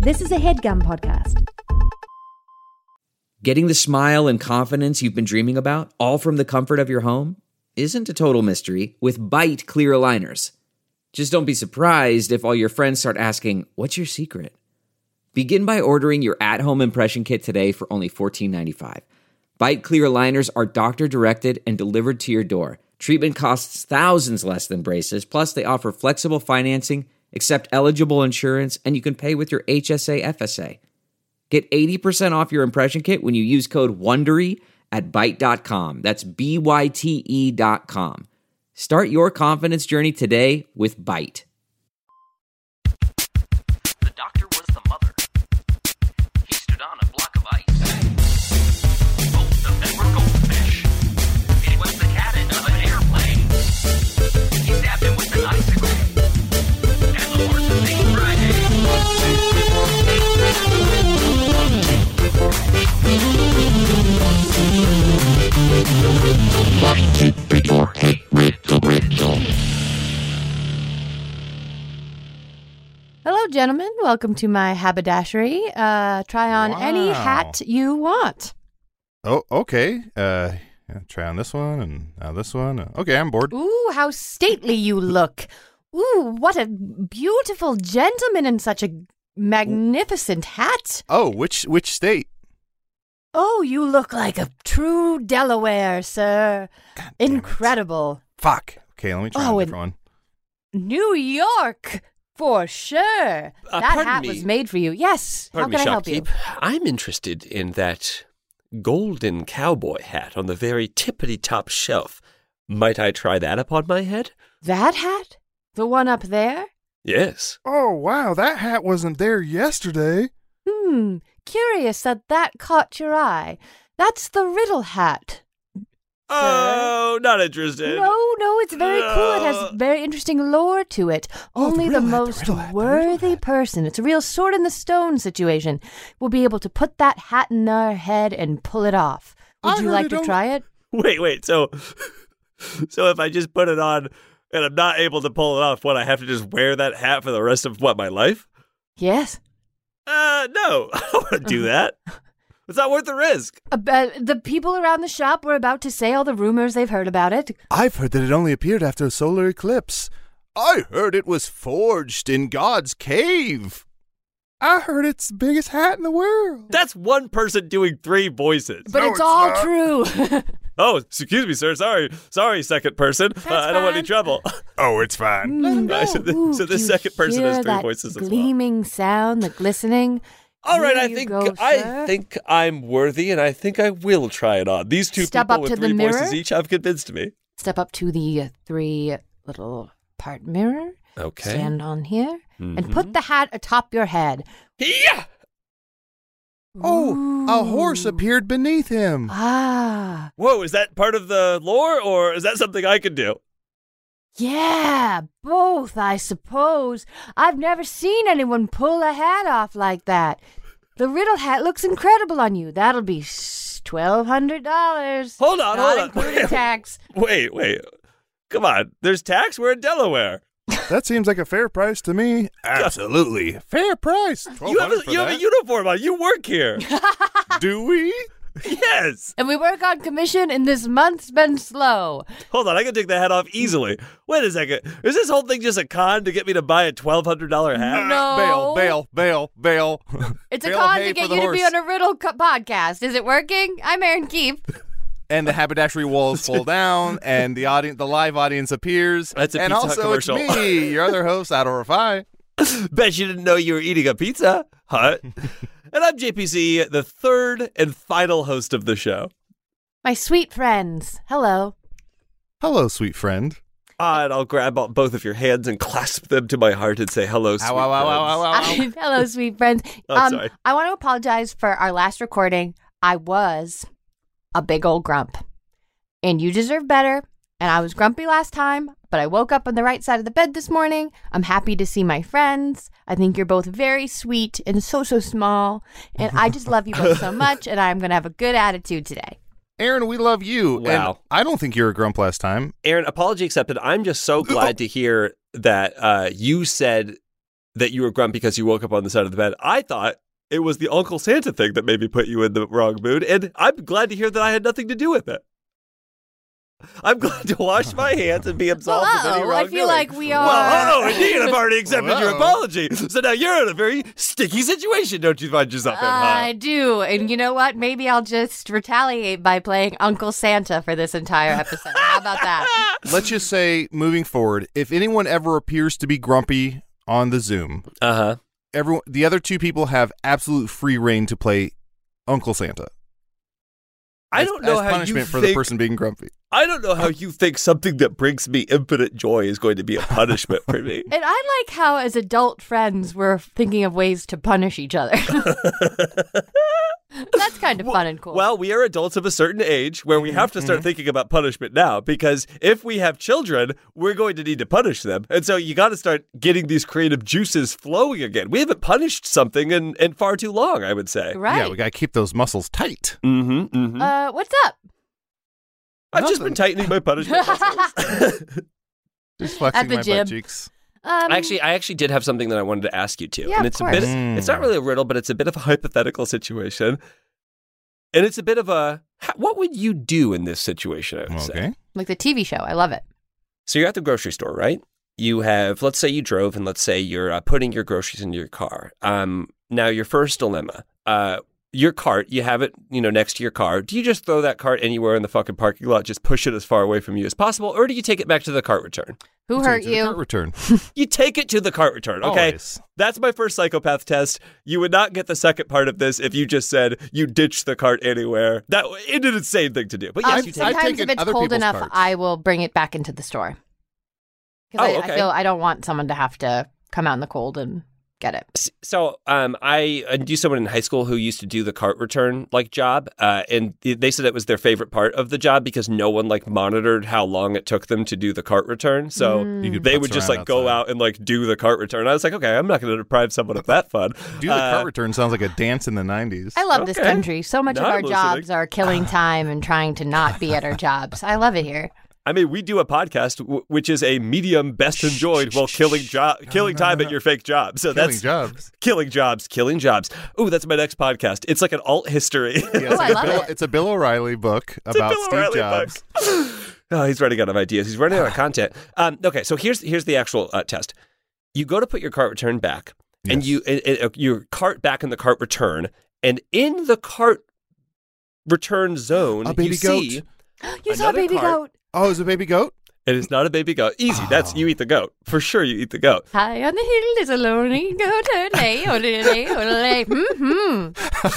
This is a HeadGum podcast. Getting the smile and confidence you've been dreaming about, all from the comfort of your home, isn't a total mystery with Byte clear aligners. Just don't be surprised if all your friends start asking, "What's your secret?" Begin by ordering your at-home impression kit today for only $14.95. Byte clear aligners are doctor-directed and delivered to your door. Treatment costs thousands less than braces, plus they offer flexible financing, accept eligible insurance, and you can pay with your HSA FSA. Get 80% off your impression kit when you use code WONDERY at Byte.com. That's BYTE.com. Start your confidence journey today with Byte. The doctor was the mother. He stood on a block of ice. Both of them were goldfish. It was the cabin of an airplane. He stabbed him with an icicle. And the horses ate Friday. Hello, gentlemen. Welcome to my haberdashery. Try on any hat you want. Oh, okay. Try on this one and now this one. Okay, I'm bored. Ooh, how stately you look. Ooh, what a beautiful gentleman in such a magnificent hat. Oh, which state? Oh, you look like a true Delaware, sir. God damn it. Incredible. Fuck. Okay, let me try a different one. New York, for sure. That hat was made for you. Yes. How can I help you? I'm interested in that golden cowboy hat on the very tippity-top shelf. Might I try that upon my head? That hat? The one up there? Yes. Oh, wow, that hat wasn't there yesterday. Curious that caught your eye. That's the Riddle hat. Oh, not interested. No, it's very cool. It has very interesting lore to it. Only the most worthy person, it's a real sword in the stone situation, will be able to put that hat in their head and pull it off. Would you like to try it? Wait, so if I just put it on and I'm not able to pull it off, I have to just wear that hat for the rest of, my life? Yes. No, I don't want to do that. It's not worth the risk. The people around the shop were about to say all the rumors they've heard about it. I've heard that it only appeared after a solar eclipse. I heard it was forged in God's cave. I heard it's the biggest hat in the world. That's one person doing three voices. But it's all not true. Oh, excuse me, sir. Sorry, second person. I don't want any trouble. Oh, it's fine. So the second person has three voices as well. Gleaming sound, the glistening. All right, I think I'm worthy, and I think I will try it on. These two people with three voices each have convinced me. Step up to the three little part mirror. Okay. Stand on here and put the hat atop your head. Yeah. Oh, a horse appeared beneath him. Ah. Whoa, is that part of the lore, or is that something I can do? Yeah, both, I suppose. I've never seen anyone pull a hat off like that. The Riddle hat looks incredible on you. That'll be $1,200. Hold on. Not including tax. Wait. Come on. There's tax? We're in Delaware. That seems like a fair price to me. Absolutely. Fair price. You have a uniform on. You work here. Do we? Yes. And we work on commission, and this month's been slow. Hold on, I can take the hat off easily. Wait a second. Is this whole thing just a con to get me to buy a $1,200 hat? No. Bail. It's a con to get you to be on a Riddle podcast. Is it working? I'm Aaron Keefe. And the haberdashery walls fall down, and the live audience appears. That's a and Pizza also Hut commercial. It's me, your other host, Adol Rafai. Bet you didn't know you were eating a Pizza Hut. And I'm JPC, the third and final host of the show. My sweet friends. Hello. Hello, sweet friend. And I'll grab both of your hands and clasp them to my heart and say, hello, sweet friends. Hello, sweet friends. Sorry. I want to apologize for our last recording. I was a big old grump. And you deserve better. And I was grumpy last time, but I woke up on the right side of the bed this morning. I'm happy to see my friends. I think you're both very sweet and so small. And I just love you both so much, and I'm going to have a good attitude today. Aaron, we love you. Wow. And I don't think you were a grump last time. Aaron, apology accepted. I'm just so glad to hear that you said that you were grumpy because you woke up on the side of the bed. I thought it was the Uncle Santa thing that maybe put you in the wrong mood, and I'm glad to hear that I had nothing to do with it. I'm glad to wash my hands and be absolved of any wrongdoing. I feel like we are. Well, indeed, I've already accepted your apology. So now you're in a very sticky situation, don't you find yourself in, huh? I do. And you know what? Maybe I'll just retaliate by playing Uncle Santa for this entire episode. How about that? Let's just say, moving forward, if anyone ever appears to be grumpy on the Zoom, the other two people have absolute free reign to play Uncle Santa. I don't know as how punishment you for think, the person being grumpy. I don't know how you think something that brings me infinite joy is going to be a punishment for me. And I like how, as adult friends, we're thinking of ways to punish each other. That's kind of fun and cool. Well, we are adults of a certain age where we have to start thinking about punishment now, because if we have children, we're going to need to punish them. And so you got to start getting these creative juices flowing again. We haven't punished something in far too long, I would say. Right. Yeah, we got to keep those muscles tight. What's up? I've just been tightening my punishment muscles. Just flexing At the my gym. butt cheeks. I actually did have something that I wanted to ask you too. Yeah, and of it's a bit course. it's not really a riddle, but it's a bit of a hypothetical situation. And it's a bit of a what would you do in this situation, I would say. Okay. Like the TV show. I love it. So you're at the grocery store, right? You have, let's say you drove, and let's say you're putting your groceries into your car. Now your first dilemma, your cart, you have it, next to your car. Do you just throw that cart anywhere in the fucking parking lot, just push it as far away from you as possible, or do you take it back to the cart return? Who Take hurt it to the you? cart return. You take it to the cart return, okay? Always. That's my first psychopath test. You would not get the second part of this if you just said you ditch the cart anywhere. That is an insane thing to do. But yes, you take it. I've Sometimes taken if it's other cold people's enough, carts. I will bring it back into the store. Because Oh, I okay. feel I don't want someone to have to come out in the cold and get it. So I knew someone in high school who used to do the cart return job, and they said it was their favorite part of the job because no one monitored how long it took them to do the cart return. So You could they putz would just around go outside. out and do the cart return. I was like, okay, I'm not going to deprive someone of that fun. Do the cart return sounds like a dance in the 90s. I love this Okay. country. So much of Now our I'm jobs listening. are killing time and trying to not be at our jobs. I love it here. I mean, we do a podcast which is a medium best enjoyed while killing time at your fake job. So Killing that's jobs. killing jobs. Ooh, that's my next podcast. It's like an alt history. Yeah, it's, Oh, I love it. It's a Bill O'Reilly book about Bill Steve O'Reilly Jobs. book. Oh, he's running out of ideas. He's running out of content. Okay, so here's the actual test. You go to put your cart return back, and Yes. your cart back in the cart return, and in the cart return zone, A baby you see You saw a Another baby cart. goat. Oh, is it a baby goat? it is not a baby goat. Easy. That's you eat the goat for sure. You eat the goat. High on the hill is a lonely goat. Olay, olay, olay. Mm-hmm.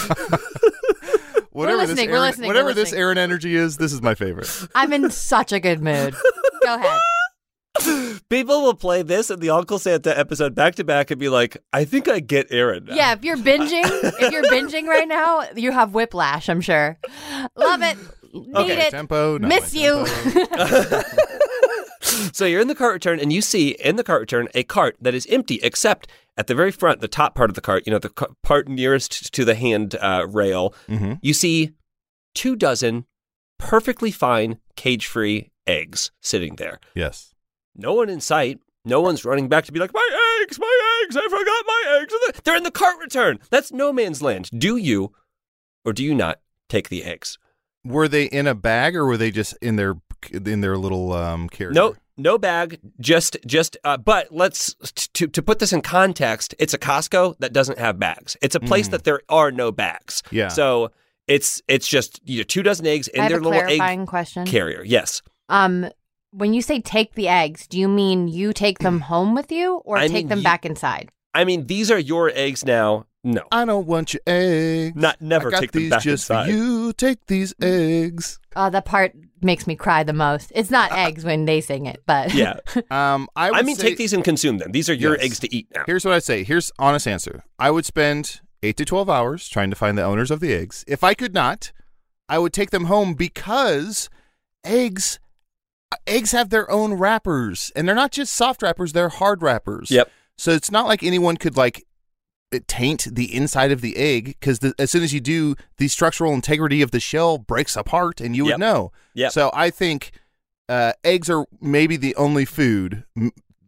Whatever listening, this we're Aaron, listening, whatever we're this listening. Aaron energy is, this is my favorite. I'm in such a good mood. Go ahead. People will play this and the Uncle Santa episode back to back and be like, I think I get Aaron now. Yeah, if you're binging right now, you have whiplash, I'm sure. Love it. Need it. Tempo. Not Miss my you. tempo. So you're in the cart return and you see in the cart return a cart that is empty, except at the very front, the top part of the cart, the part nearest to the hand rail, Mhm. you see 24 perfectly fine, cage-free eggs sitting there. Yes. No one in sight. No one's running back to be like, my eggs, I forgot my eggs. They're in the cart return. That's no man's land. Do you or do you not take the eggs? Were they in a bag or were they just in their little carrier? No bag, but let's, to put this in context, it's a Costco that doesn't have bags. It's a place that there are no bags. Yeah. So it's just 24 eggs I in have their a little clarifying egg question. carrier. Yes. When you say take the eggs, do you mean you take them home with you or I take mean, them back inside? I mean, these are your eggs now. No. I don't want your eggs. Never I got take them these back just inside. for you. Take these eggs. That part makes me cry the most. It's not eggs when they sing it, but Yeah. I would I mean, say, take these and consume them. These are your Yes. eggs to eat now. Here's what I say. Here's honest answer. I would spend 8 to 12 hours trying to find the owners of the eggs. If I could not, I would take them home because eggs have their own wrappers, and they're not just soft wrappers, they're hard wrappers. Yep. So it's not like anyone could taint the inside of the egg, because as soon as you do, the structural integrity of the shell breaks apart and you would Yep. know. Yep. So I think eggs are maybe the only food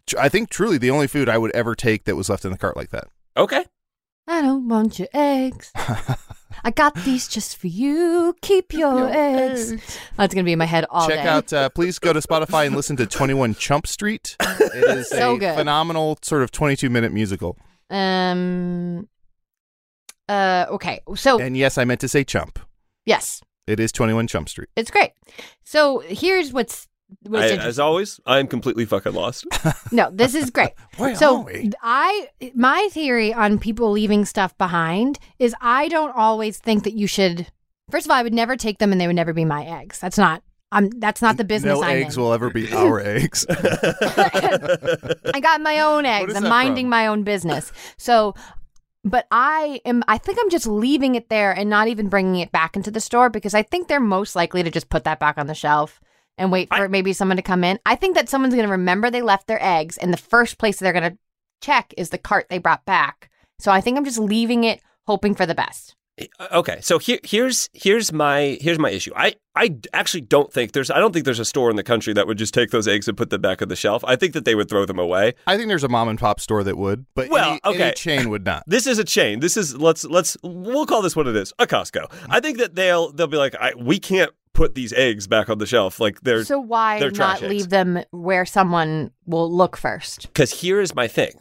I think truly the only food I would ever take that was left in the cart like that. Okay. I don't want your eggs. I got these just for you. Keep your eggs. That's going to be in my head all Check day. out, please go to Spotify and listen to 21 Chump Street. It is So a good. phenomenal sort of 22-minute musical. Okay. So, And yes, I meant to say chump. yes, It is 21 Chump Street. it's great. So here's what's interesting. As always, I'm completely fucking lost. No, this is great. Where So are we? my theory on people leaving stuff behind is I don't always think that you should. First of all, I would never take them, and they would never be my eggs. That's not the business No I'm eggs in. will ever be our eggs. I got my own eggs. is I'm that minding from? my own business. So, but I think I'm just leaving it there and not even bringing it back into the store because I think they're most likely to just put that back on the shelf and wait for maybe someone to come in. I think that someone's going to remember they left their eggs, and the first place they're going to check is the cart they brought back. So I think I'm just leaving it, hoping for the best. Okay, so here's my issue. I actually don't think there's a store in the country that would just take those eggs and put them back on the shelf. I think that they would throw them away. I think there's a mom and pop store that would, but Well, any okay. chain would not. This is a chain. This is we'll call this what it is, a Costco. I think that they'll be like, we can't put these eggs back on the shelf. Like So why they're trash not eggs. leave them where someone will look first? Because here is my thing.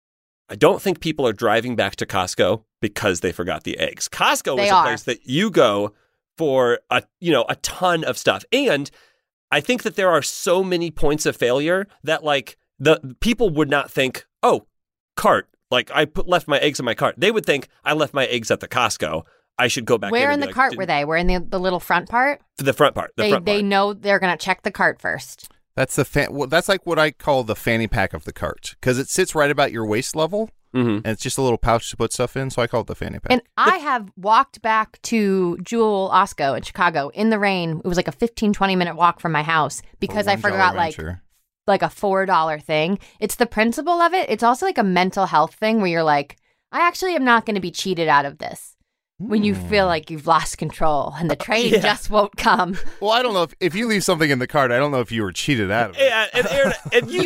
I don't think people are driving back to Costco because they forgot the eggs. Costco They is a are. place that you go for a ton of stuff. And I think that there are so many points of failure that like the people would not think, oh, cart. Like left my eggs in my cart. They would think I left my eggs at the Costco. I should go back. Where in in and the be like, cart were they? Were in the little front part? The front part. The front They part. know they're going to check the cart first. That's that's like what I call the fanny pack of the cart because it sits right about your waist level, Mhm. and it's just a little pouch to put stuff in. So I call it the fanny pack. And I have walked back to Jewel Osco in Chicago in the rain. It was like a 15-20 minute walk from my house because I $1 forgot venture. like a $4 thing. It's the principle of it. It's also like a mental health thing where you're like, I actually am not going to be cheated out of this. When you feel like you've lost control and the train Yeah. just won't come. Well, I don't know if you leave something in the cart. I don't know if you were cheated out of it. Yeah, and Aaron, and you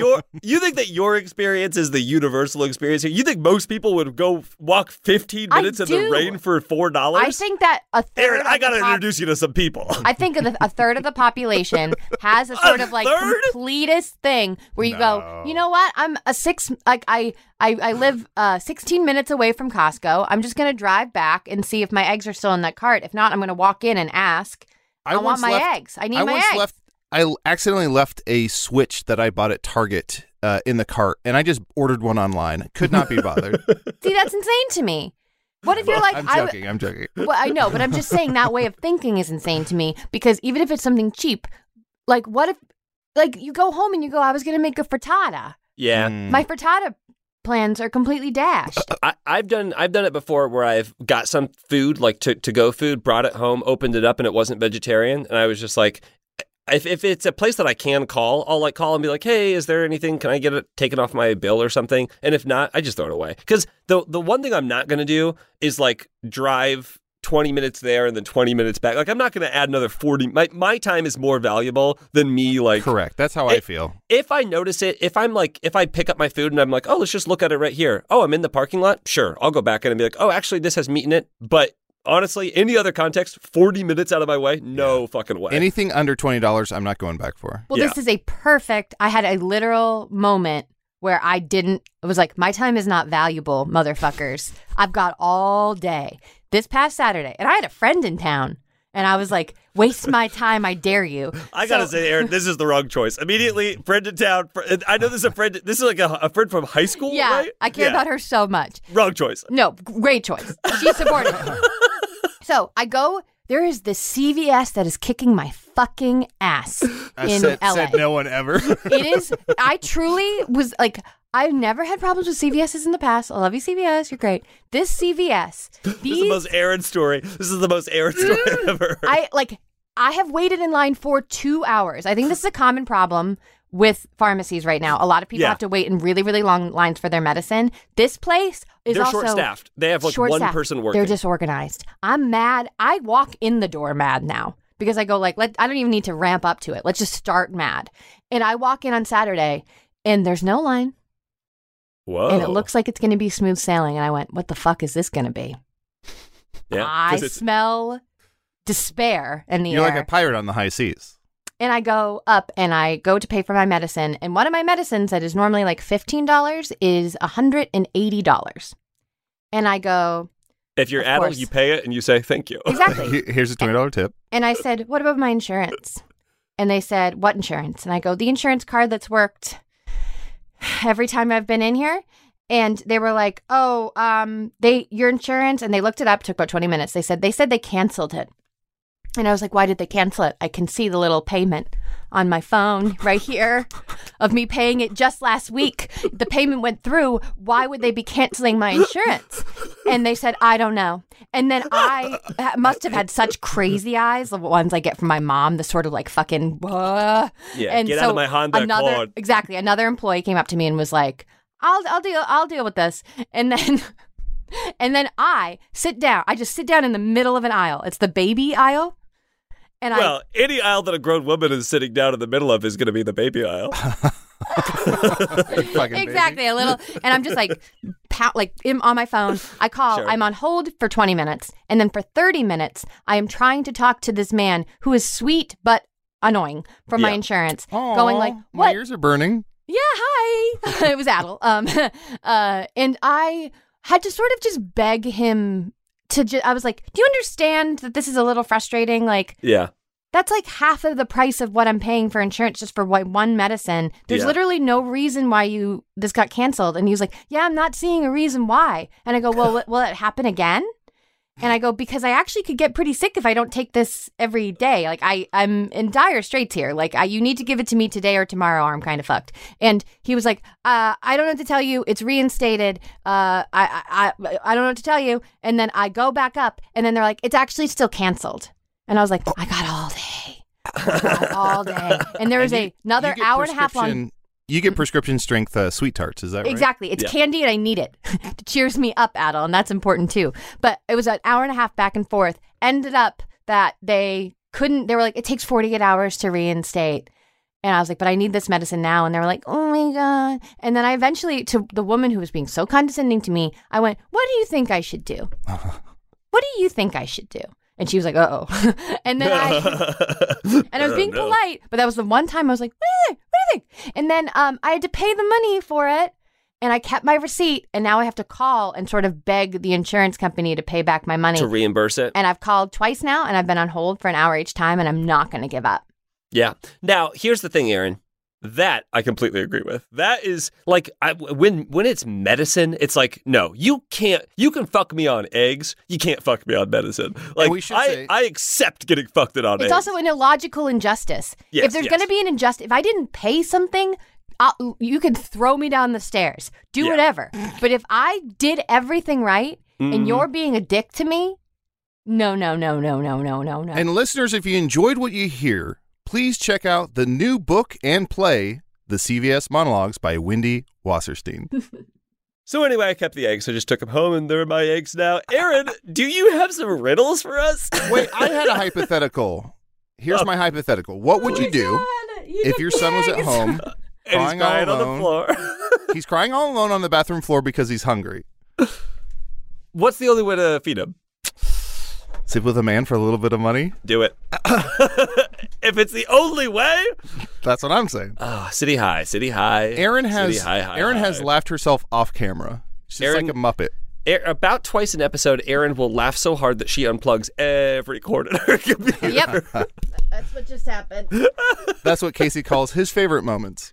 think that your experience is the universal experience here? You think most people would go walk 15 I minutes in the do. rain for $4? I think that a third Aaron, of I the gotta pop- introduce you to some people. I think a third of the population has a sort of like third? completest thing where you No. go, you know what? I'm a six, like I live 16 minutes away from Costco. I'm just going to drive back and see if my eggs are still in that cart. If not, I'm going to walk in and ask, I want once my left- eggs. I need my eggs. I accidentally left a Switch that I bought at Target in the cart, and I just ordered one online. Could not be bothered. See, that's insane to me. What if you're like, I'm I joking. well, I know, but I'm just saying that way of thinking is insane to me because even if it's something cheap, like what if, like you go home and you go, I was going to make a frittata. Yeah. My frittata plans are completely dashed. I've done it before where I've got some food, like to go food, brought it home, opened it up, and it wasn't vegetarian. And I was just like, if it's a place that I can call, I'll like call and be like, hey, is there anything? Can I get it taken off my bill or something? And if not, I just throw it away. Because the one thing I'm not going to do is like drive 20 minutes there and then 20 minutes back. Like I'm not going to add another 40. My time is more valuable than me like Correct. That's how I feel. if I notice it, if I pick up my food and I'm like, oh, let's just look at it right here. Oh, I'm in the parking lot. Sure. I'll go back in and be like, oh, actually this has meat in it. But honestly, any other context, 40 minutes out of my way, no fucking way. Anything under $20, I'm not going back for. Well, Yeah. this is a perfect. I had a literal moment where it was like, my time is not valuable, motherfuckers. I've got all day. This past Saturday, and I had a friend in town, and I was like, waste my time, I dare you. I gotta So- say, Aaron, this is the wrong choice. Immediately, friend in town. I know this is a friend. This is like a friend from high school, Yeah, right? I care about her so much. Wrong choice. No, great choice. She supported her. So I go, there is this CVS that is kicking my fucking ass in LA. Said no one ever. It is, I truly was like, I've never had problems with CVS's in the past. I love you, CVS. You're great. This CVS, This is the most Aaron story. This is the most Aaron story I've ever heard. I have waited in line for 2 hours. I think this is a common problem with pharmacies right now. A lot of people Yeah. have to wait in really, really long lines for their medicine. This place is They're also short-staffed. They have like one short-staffed. person working. They're disorganized. I'm mad. I walk in the door mad now because I go like, I don't even need to ramp up to it. Let's just start mad. And I walk in on Saturday And there's no line. Whoa. And it looks like it's going to be smooth sailing. And I went, what the fuck is this going to be? Yeah, I 'cause it's- smell despair in the You're air. like a pirate on the high seas. And I go up and I go to pay for my medicine. And one of my medicines that is normally like $15 is $180. And I go, if you're Of adult, course. you pay it and you say thank you. exactly. Here's a $20 tip. And I said, what about my insurance? And they said, what insurance? And I go, the insurance card that's worked every time I've been in here. And they were like, oh, your insurance. And they looked it up, took about 20 minutes. They said they canceled it. And I was like, why did they cancel it? I can see the little payment on my phone right here of me paying it just last week. The payment went through. Why would they be canceling my insurance? And they said, I don't know. And then I must have had such crazy eyes, the ones I get from my mom, the sort of like fucking, Yeah, and get out of my Honda Accord. Exactly. Another employee came up to me and was like, I'll deal with this. And then I sit down. I just sit down in the middle of an aisle. It's the baby aisle. And Well, any aisle that a grown woman is sitting down in the middle of is going to be the baby aisle. Fucking exactly baby. a little, and I'm just like, on my phone. I call. Sure. I'm on hold for 20 minutes, and then for 30 minutes, I am trying to talk to this man who is sweet but annoying from my Yeah. insurance, Aw, going like, my "What? ears are burning. Yeah, hi." It was Adel. And I had to sort of just beg him to. I was like, "Do you understand that this is a little frustrating? Like, Yeah. that's like half of the price of what I'm paying for insurance just for one medicine. There's Yeah. literally no reason why this got canceled." And he was like, "Yeah, I'm not seeing a reason why." And I go, "Well, will it happen again?" And I go, "Because I actually could get pretty sick if I don't take this every day. Like I'm in dire straits here. Like you need to give it to me today or tomorrow, or I'm kind of fucked." And he was like, "I don't know what to tell you. It's reinstated. I don't know what to tell you." And then I go back up, and then they're like, "It's actually still canceled." And I was like, "I got all day. I got all day." And there was another You get hour and a half long. prescription- You get prescription strength sweet tarts, is that right? Exactly. It's Yeah. candy and I need it to cheers me up, Adel, and that's important too. But it was an hour and a half back and forth. Ended up that they were like, it takes 48 hours to reinstate. And I was like, but I need this medicine now. And they were like, oh my God. And then I eventually, to the woman who was being so condescending to me, I went, what do you think I should do? What do you think I should do? And she was like, uh-oh. And then I was being No. polite, but that was the one time I was like, what do you think? And then I had to pay the money for it, and I kept my receipt, and now I have to call and sort of beg the insurance company to pay back my money. To reimburse it. And I've called twice now, and I've been on hold for an hour each time, and I'm not going to give up. Yeah. Now, here's the thing, Aaron. That I completely agree with. That is like when it's medicine, it's like, no, you can't. You can fuck me on eggs. You can't fuck me on medicine. Like we should say- I accept getting fucked on eggs. It's also an illogical injustice. Yes, if there's yes. going to be an injustice, if I didn't pay something, you can throw me down the stairs. Do Yeah. whatever. But if I did everything right Mhm. and you're being a dick to me, no. And listeners, if you enjoyed what you hear, please check out the new book and play, The CVS Monologues by Wendy Wasserstein. So anyway, I kept the eggs. I just took them home, and they're my eggs now. Aaron, do you have some riddles for us? Wait, I had a hypothetical. Here's my hypothetical. What would you do if your son was at home And he's crying all crying on the alone? floor. He's crying all alone on the bathroom floor because he's hungry. What's the only way to feed him? Sleep with a man for a little bit of money? Do it. If it's the only way. That's what I'm saying. City high. Aaron has City high, Aaron has laughed herself off camera. She's Aaron- like a Muppet. About twice an episode, Aaron will laugh so hard that she unplugs every cord in her computer. Yep. That's what just happened. That's what Casey calls his favorite moments.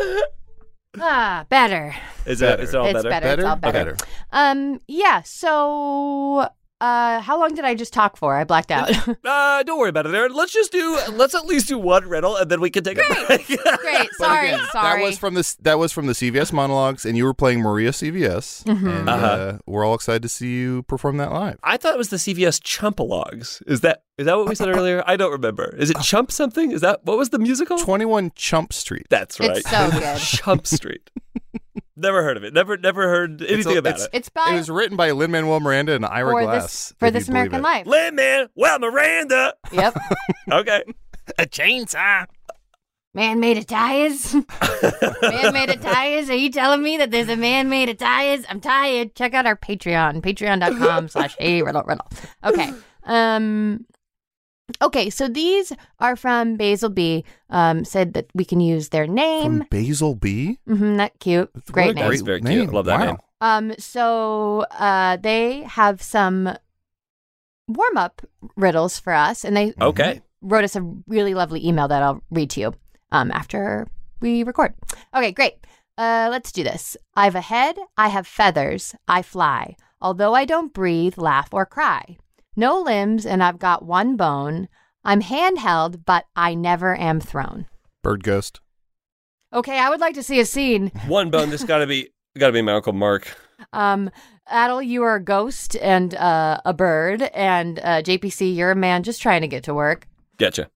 Better. Is it all It's better? better. It's all better. Yeah. So, how long did I just talk for? I blacked out. Don't worry about it, Aaron. Let's at least do one riddle, and then we can take a break. Great. But Sorry. again, Sorry. That was from the CVS monologues, and you were playing Maria CVS, Mm-hmm. and we're all excited to see you perform that live. I thought it was the CVS Chumpalogs. Is that what we said earlier? I don't remember. Is it Chump something? Is that what was the musical? 21 Chump Street. That's right. It's so good. Chump Street. Never heard of it. Never heard anything about it. It's by It was written by Lin-Manuel Miranda and Ira for Glass. this for if This you believe American it. Life. Lin-Man, well, Miranda. Yep. Okay. A chainsaw. Man-made attires? Man-made attires? Are you telling me that there's a man-made attires? I'm tired. Check out our Patreon. Patreon.com/HeyRiddleRiddle. Okay. Okay, so these are from Basil B. Said that we can use their name. From Basil B? That cute. Great name. That's very cute. Love that name. So they have some warm-up riddles for us, and they wrote us a really lovely email that I'll read to you after we record. Okay, great. Let's do this. I've a head, I have feathers, I fly, although I don't breathe, laugh, or cry. No limbs, and I've got one bone. I'm handheld, but I never am thrown. Bird ghost. Okay, I would like to see a scene. One bone. This gotta be my Uncle Mark. Adel, you are a ghost and a bird, and JPC, you're a man just trying to get to work. Gotcha.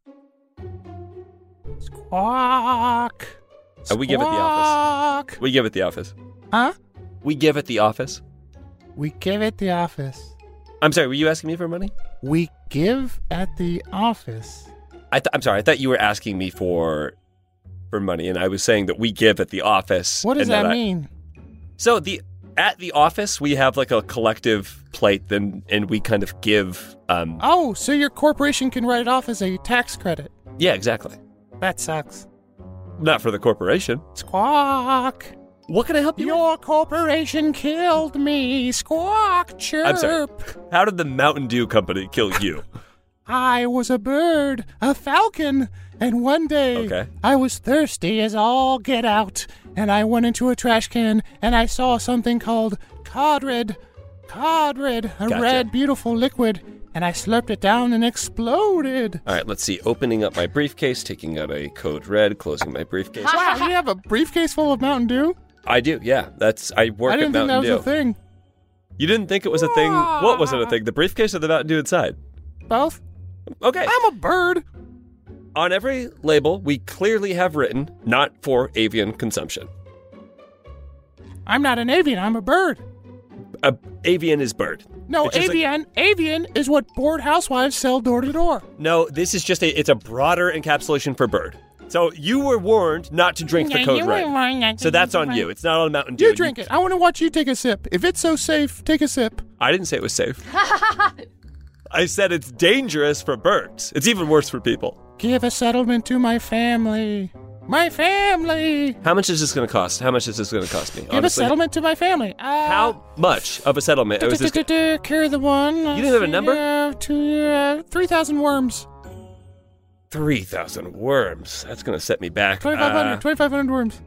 Squawk. We give it the office. We give it the office. Huh? We give it the office. We give it the office. I'm sorry, were you asking me for money? We give at the office. I'm sorry, I thought you were asking me for money, and I was saying that we give at the office. What does that mean? So at the office, we have like a collective plate, and we kind of give. Oh, so your corporation can write it off as a tax credit. Yeah, exactly. That sucks. Not for the corporation. Squawk. What can I help you with? Your corporation killed me. Squawk, chirp. I'm sorry. How did the Mountain Dew Company kill you? I was a bird, a falcon, and one day I was thirsty as all get out, and I went into a trash can, and I saw something called Cod Red, red, beautiful liquid, and I slurped it down and exploded. All right, let's see. Opening up my briefcase, taking out a Code Red, closing my briefcase. Wow, you have a briefcase full of Mountain Dew? I do, yeah. I work at Mountain Dew. I didn't think that was a thing. You didn't think it was a thing? What wasn't a thing? The briefcase or the Mountain Dew inside? Both. Okay. I'm a bird. On every label, we clearly have written, not for avian consumption. I'm not an avian, I'm a bird. Avian is bird. No, avian is what bored housewives sell door to door. No, this is just it's a broader encapsulation for bird. So you were warned not to drink the Code Red. So that's on you. It's not on Mountain Dew. You drink it. I want to watch you take a sip. If it's so safe, take a sip. I didn't say it was safe. I said it's dangerous for birds. It's even worse for people. Give a settlement to my family. My family. How much is this going to cost? How much is this going to cost me? Give a settlement to my family. How much of a settlement? Carry the one. You didn't have a number? 3,000 worms. 3,000 worms. That's going to set me back. 2,500 worms.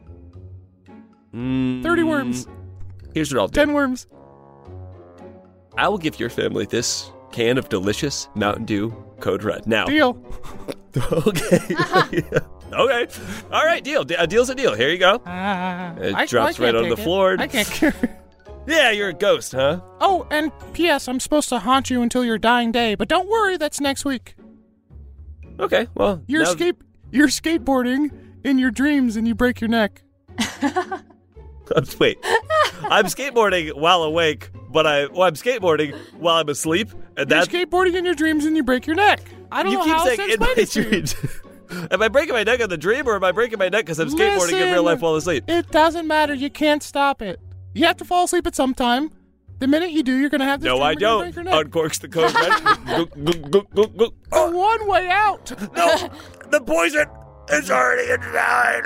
30 worms. Here's what I'll do. 10 worms. I will give your family this can of delicious Mountain Dew Code Red. Now. Deal. Okay. Okay. All right, deal. A deal's a deal. Here you go. It drops right on the floor. I can't carry it. Yeah, you're a ghost, huh? Oh, and P.S. I'm supposed to haunt you until your dying day, but don't worry, that's next week. Okay, well. You're skateboarding in your dreams and you break your neck. Wait. I'm skateboarding while awake, but I'm skateboarding while I'm asleep. And you're skateboarding in your dreams and you break your neck. I don't know how else to explain it to you. Am I breaking my neck on the dream, or am I breaking my neck because I'm skateboarding in real life while asleep? It doesn't matter. You can't stop it. You have to fall asleep at some time. The minute you do, you're going to have this dream. No, I don't. Uncorks the Code Red. The one way out. No, the poison is already inside.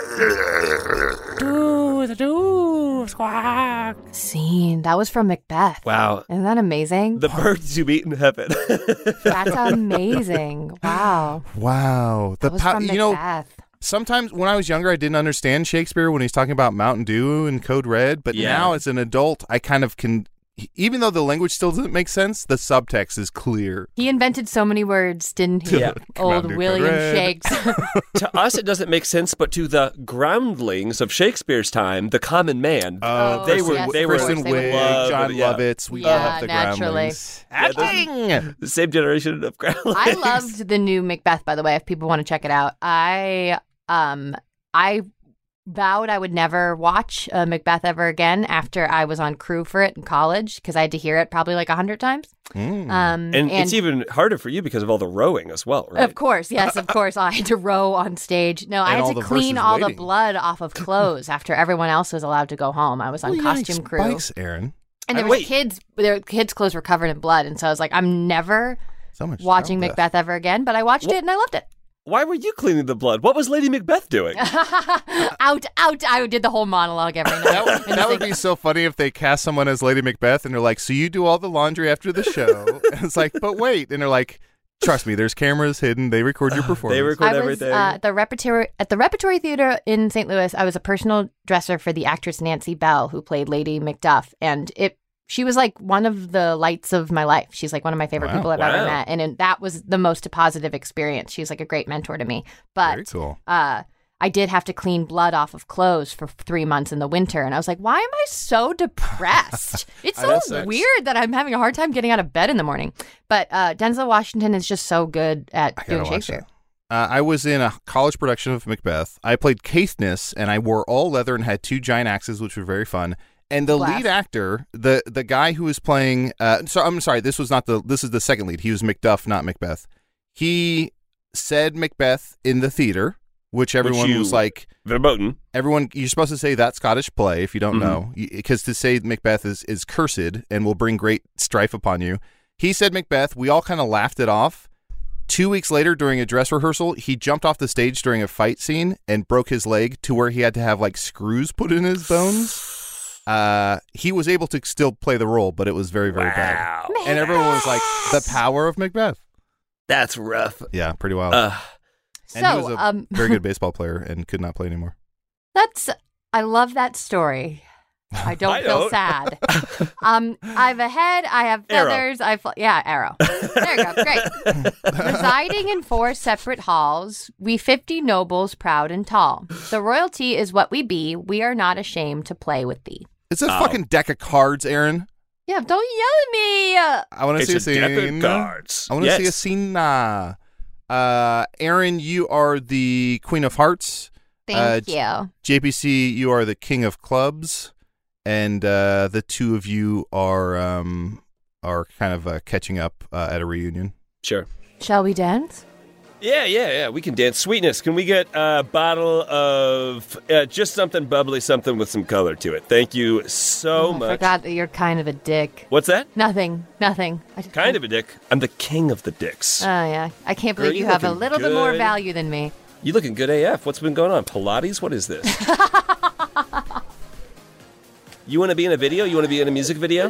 Do, squawk. Scene. That was from Macbeth. Wow. Isn't that amazing? The birds you meet in heaven. That's amazing. Wow. Wow. That was from Macbeth. Sometimes when I was younger, I didn't understand Shakespeare when he's talking about Mountain Dew and Code Red, but now as an adult, I kind of can. Even though the language still doesn't make sense, the subtext is clear. He invented so many words, didn't he? Yeah. Old William Shakespeare. To us, it doesn't make sense, but to the groundlings of Shakespeare's time, they were Kristen Wiig, John Lovitz. We love the naturally. groundlings. The same generation of groundlings. I loved the new Macbeth, by the way, if people want to check it out. I vowed I would never watch Macbeth ever again after I was on crew for it in college because I had to hear it probably like 100 times. And it's even harder for you because of all the rowing as well, right? Of course, yes, of course. I had to row on stage. No, I And had all to the clean verses all the waiting. blood off of clothes after everyone else was allowed to go home. I was on costume crew. Spikes, Aaron. And there was kids, their kids' clothes were covered in blood. And so I was like, I'm never So much watching childbirth. Macbeth ever again. But I watched it and I loved it. Why were you cleaning the blood? What was Lady Macbeth doing? Out. I did the whole monologue every night. That would be so funny if they cast someone as Lady Macbeth and they're like, so you do all the laundry after the show. And it's like, but wait. And they're like, trust me, there's cameras hidden. They record your performance. They record I was everything. at the Repertory Theater in St. Louis. I was a personal dresser for the actress Nancy Bell, who played Lady Macduff. And she was like one of the lights of my life. She's like one of my favorite people I've ever met. And that was the most positive experience. She's like a great mentor to me. But Very cool. I did have to clean blood off of clothes for 3 months in the winter. And I was like, why am I so depressed? It's so sucks. weird that I'm having a hard time getting out of bed in the morning. But Denzel Washington is just so good at doing gotta watch Shakespeare. I was in a college production of Macbeth. I played Caithness, and I wore all leather and had 2 giant axes, which were very fun. And the Laugh. lead actor, the guy who was playing, so I'm sorry, this is the second lead. He was Macduff, not Macbeth. He said Macbeth in the theater, which everyone was like, verboten. everyone, you're supposed to say that Scottish play if you don't know, because to say Macbeth is cursed and will bring great strife upon you. He said Macbeth. We all kind of laughed it off. 2 weeks later, during a dress rehearsal, he jumped off the stage during a fight scene and broke his leg to where he had to have like screws put in his bones. He was able to still play the role, but it was very, very bad. And everyone was like, the power of Macbeth. That's rough. Yeah, pretty wild. And he was a very good baseball player and could not play anymore. I love that story. I don't feel sad. I have a head. I have Arrow. feathers. Arrow. There you go. Great. Residing in 4 separate halls, we 50 nobles proud and tall. The royalty is what we be. We are not ashamed to play with thee. It's a fucking deck of cards, Aaron. Yeah, don't yell at me. I want to see a scene. deck of cards. I want to see a scene. Aaron, you are the Queen of Hearts. Thank you. JPC, you are the King of Clubs, and the two of you are kind of catching up at a reunion. Sure. Shall we dance? Yeah. We can dance. Sweetness, can we get a bottle of just something bubbly, something with some color to it? Thank you so I much. forgot that you're kind of a dick. What's that? Nothing. Kind of a dick. I'm the king of the dicks. Oh, yeah. I can't believe Girl, you you have a looking little bit more good. value than me. You looking good AF. What's been going on? Pilates? What is this? You want to be in a video? You want to be in a music video?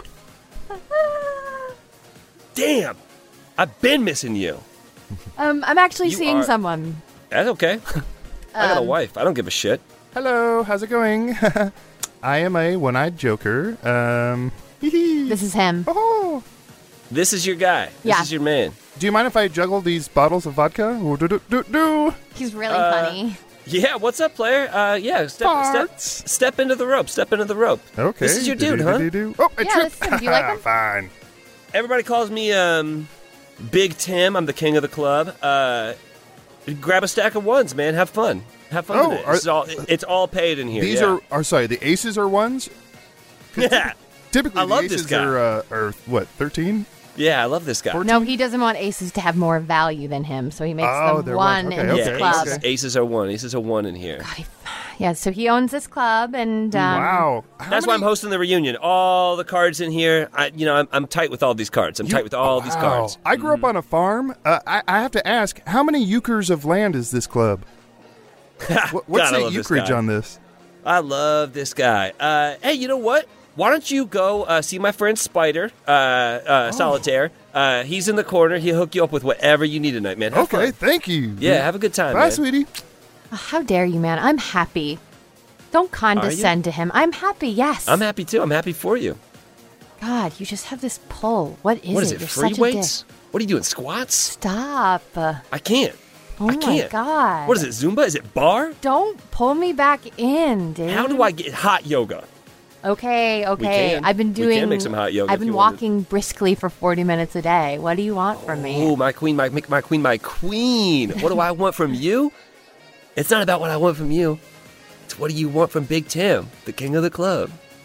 Damn! I've been missing you. I'm actually You seeing are- someone. That's okay. I got a wife. I don't give a shit. Hello, how's it going? I am a one-eyed joker. This is him. Oh. This is your guy. This Yeah. is your man. Do you mind if I juggle these bottles of vodka? Do. He's really funny. Yeah, what's up, player? Step into the rope. Step into the rope. Okay. This is your dude, huh? Oh, I Yeah, tripped. this is him. Do you like him? Fine. Everybody calls me Big Tim. I'm the king of the club. Grab a stack of ones, man. Have fun. Have fun Oh, with it. It's all paid in here. These yeah. are sorry, the aces are ones? Yeah. Typically, I love the this aces guy. are what, 13? Yeah, I love this guy. No, he doesn't want aces to have more value than him, so he makes Oh, them they're one ones. in Okay, his okay, club. okay. Aces are one. Aces are one in here. Yeah, so he owns this club, and Wow. That's why I'm hosting the reunion. All the cards in here. I'm tight with all these cards. I'm tight with all these cards. I grew up on a farm. I have to ask, how many acres of land is this club? What's God, I the love this acreage guy. on this? I love this guy. Hey, you know what? Why don't you go see my friend Spider, Solitaire? He's in the corner. He'll hook you up with whatever you need tonight, man. Have Okay, fun. thank you. Yeah, have a good time, Bye, man. sweetie. how dare you, man? I'm happy. Don't condescend to him. I'm happy, yes. I'm happy, too. I'm happy for you. God, you just have this pull. What is What is it? it, You're free such a weights? dick. What are you doing, squats? Stop. I can't. Oh I my can't. God. What is it, Zumba? Is it bar? Don't pull me back in, dude. How do I get hot yoga? Okay. can. I've been We doing. can make some hot yoga I've if been you want walking briskly for 40 minutes a day. What do you want from me? Oh, my queen, my queen, my queen. What do I want from you? It's not about what I want from you. It's what do you want from Big Tim, the king of the club.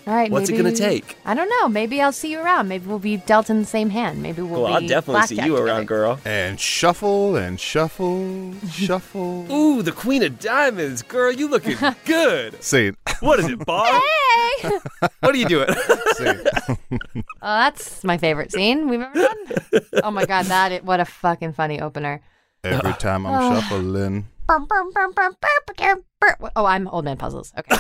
All right. What's it maybe- going to take? I don't know. Maybe I'll see you around. Maybe we'll be dealt in the same hand. Maybe we'll Well, be I'll definitely see blackjack you together. around, girl. And shuffle and shuffle, shuffle. Ooh, the Queen of Diamonds. Girl, you looking good. See, What is it, Bob? Hey! What are you doing? see. Oh, that's my favorite scene we've ever done. Oh my god, what a fucking funny opener. Every time I'm shuffling. Oh, I'm Old Man Puzzles. Okay.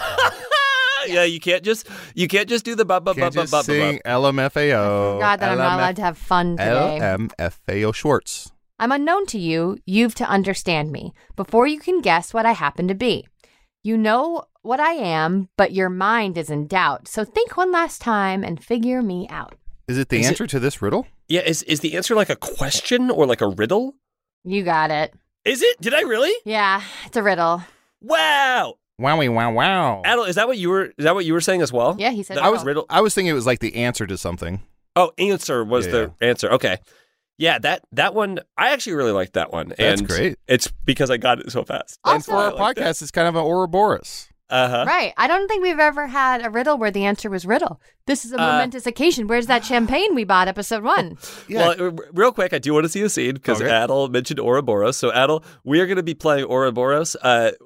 Yeah, you can't just do the ba ba ba Can't ba just ba ba. sing LMFAO. God, that I'm not allowed to have fun today. LMFAO Schwartz. I'm unknown to you. You've to understand me before you can guess what I happen to be. You know what I am, but your mind is in doubt. So think one last time and figure me out. Is it the answer to this riddle? Yeah, is the answer like a question or like a riddle? You got it. Is it? Did I really? Yeah, it's a riddle. Wow. Wowie wow wow. Adel, is that what you were saying as well? Yeah, he said That was riddle. riddle. I was thinking it was like the answer to something. Oh, answer was Yeah. the answer. Okay. Yeah, that one, I actually really liked that one. That's and great. It's because I got it so fast. And Also- for our I like podcast, it's kind of an Ouroboros. Uh-huh. Right. I don't think we've ever had a riddle where the answer was riddle. This is a momentous occasion. Where's that champagne we bought episone 1? Yeah. Well, real quick, I do want to see a scene because Okay. Adel mentioned Ouroboros. So Adel, we are going to be playing Ouroboros.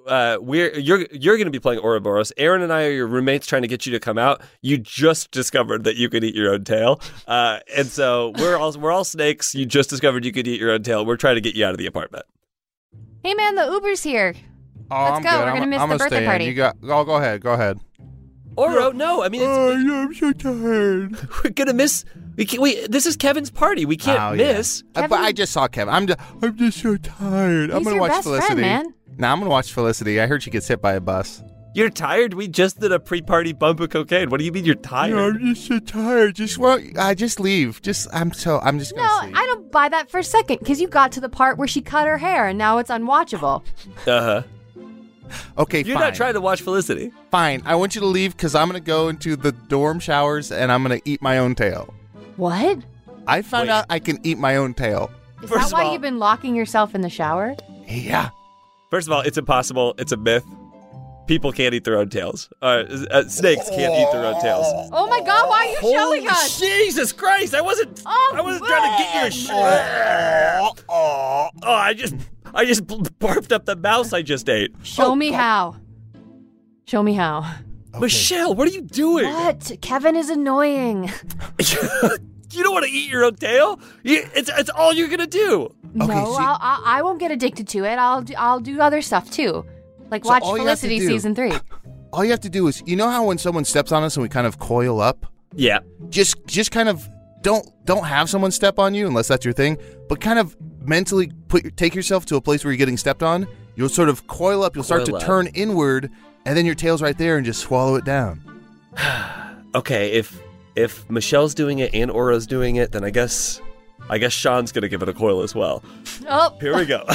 You're going to be playing Ouroboros. Aaron and I are your roommates trying to get you to come out. You just discovered that you could eat your own tail, and so we're all snakes. You just discovered you could eat your own tail. We're trying to get you out of the apartment. Hey man, the Uber's here. Oh, Let's I'm go. good. We're gonna miss I'm the birthday stay in. party. You got. Oh, go ahead. Go ahead. Oro, no, I mean I'm so tired. we're gonna miss. This is Kevin's party. We can't Oh, yeah. miss. But Kevin- I just saw Kevin. I'm just so tired. I'm He's gonna your watch best Felicity. friend, man. Nah, I'm gonna watch Felicity. I heard she gets hit by a bus. You're tired? We just did a pre-party bump of cocaine. What do you mean you're tired? just so tired. Just leave. I'm just No, gonna sleep. I don't buy that for a second because you got to the part where she cut her hair and now it's unwatchable. Uh-huh. Okay, You're fine. not trying to watch Felicity. Fine. I want you to leave because I'm gonna go into the dorm showers and I'm gonna eat my own tail. What? I found Wait. out I can eat my own tail. Is First that of why all- you've been locking yourself in the shower? Yeah. First of all, it's impossible. It's a myth. People can't eat their own tails. Snakes can't eat their own tails. Oh my god, why are you showing us? Jesus Christ! I wasn't. Oh, I wasn't trying to get your shit. Oh, I just barfed up the mouse I just ate. Show me how. Show me how. Michelle, what are you doing? What? Kevin is annoying. You don't want to eat your own tail? It's all you're gonna do. No, so- I won't get addicted to it. I'll do other stuff too. Like So watch all you have to Felicity do- season 3. All you have to do is, you know how when someone steps on us and we kind of coil up? Yeah. Just kind of don't have someone step on you unless that's your thing, but kind of mentally take yourself to a place where you're getting stepped on. You'll sort of coil up. You'll start Coil to up. turn inward, and then your tail's right there, and just swallow it down. Okay, if Michelle's doing it and Aura's doing it, then I guess Sean's gonna give it a coil as well. Oh, Here we go.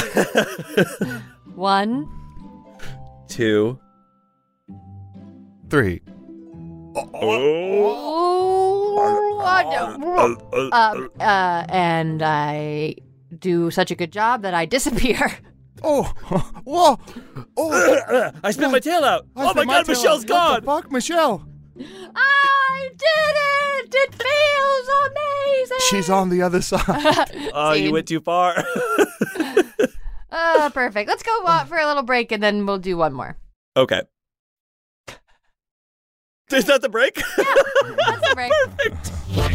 1. 2. 3. And I do such a good job that I disappear. Oh, whoa! Oh, I spit my tail out. I Oh my spit God, tail Michelle's out. gone. What the fuck, Michelle? I did it! It feels amazing! She's on the other side. Oh, you Scene. went too far. Perfect. Let's go for a little break and then we'll do one more. Okay. Is that the break? That's a break.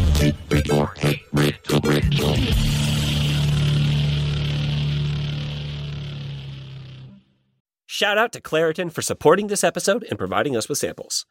Shout out to Claritin for supporting this episode and providing us with samples.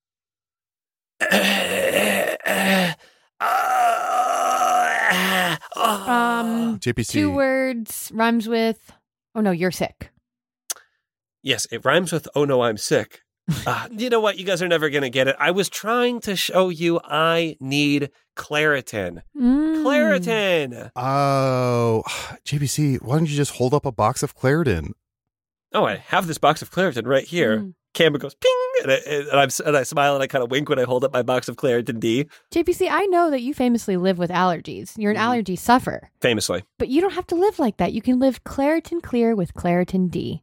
JPC. 2 words rhymes with, oh no, you're sick. Yes, it rhymes with, oh no, I'm sick. You know what? You guys are never going to get it. I was trying to show you I need Claritin. Claritin. Oh, JPC, why don't you just hold up a box of Claritin? Oh, I have this box of Claritin right here. Camera goes ping, and I smile and I kind of wink when I hold up my box of Claritin D. JPC, I know that you famously live with allergies. You're an allergy sufferer. Famously. But you don't have to live like that. You can live Claritin Clear with Claritin D.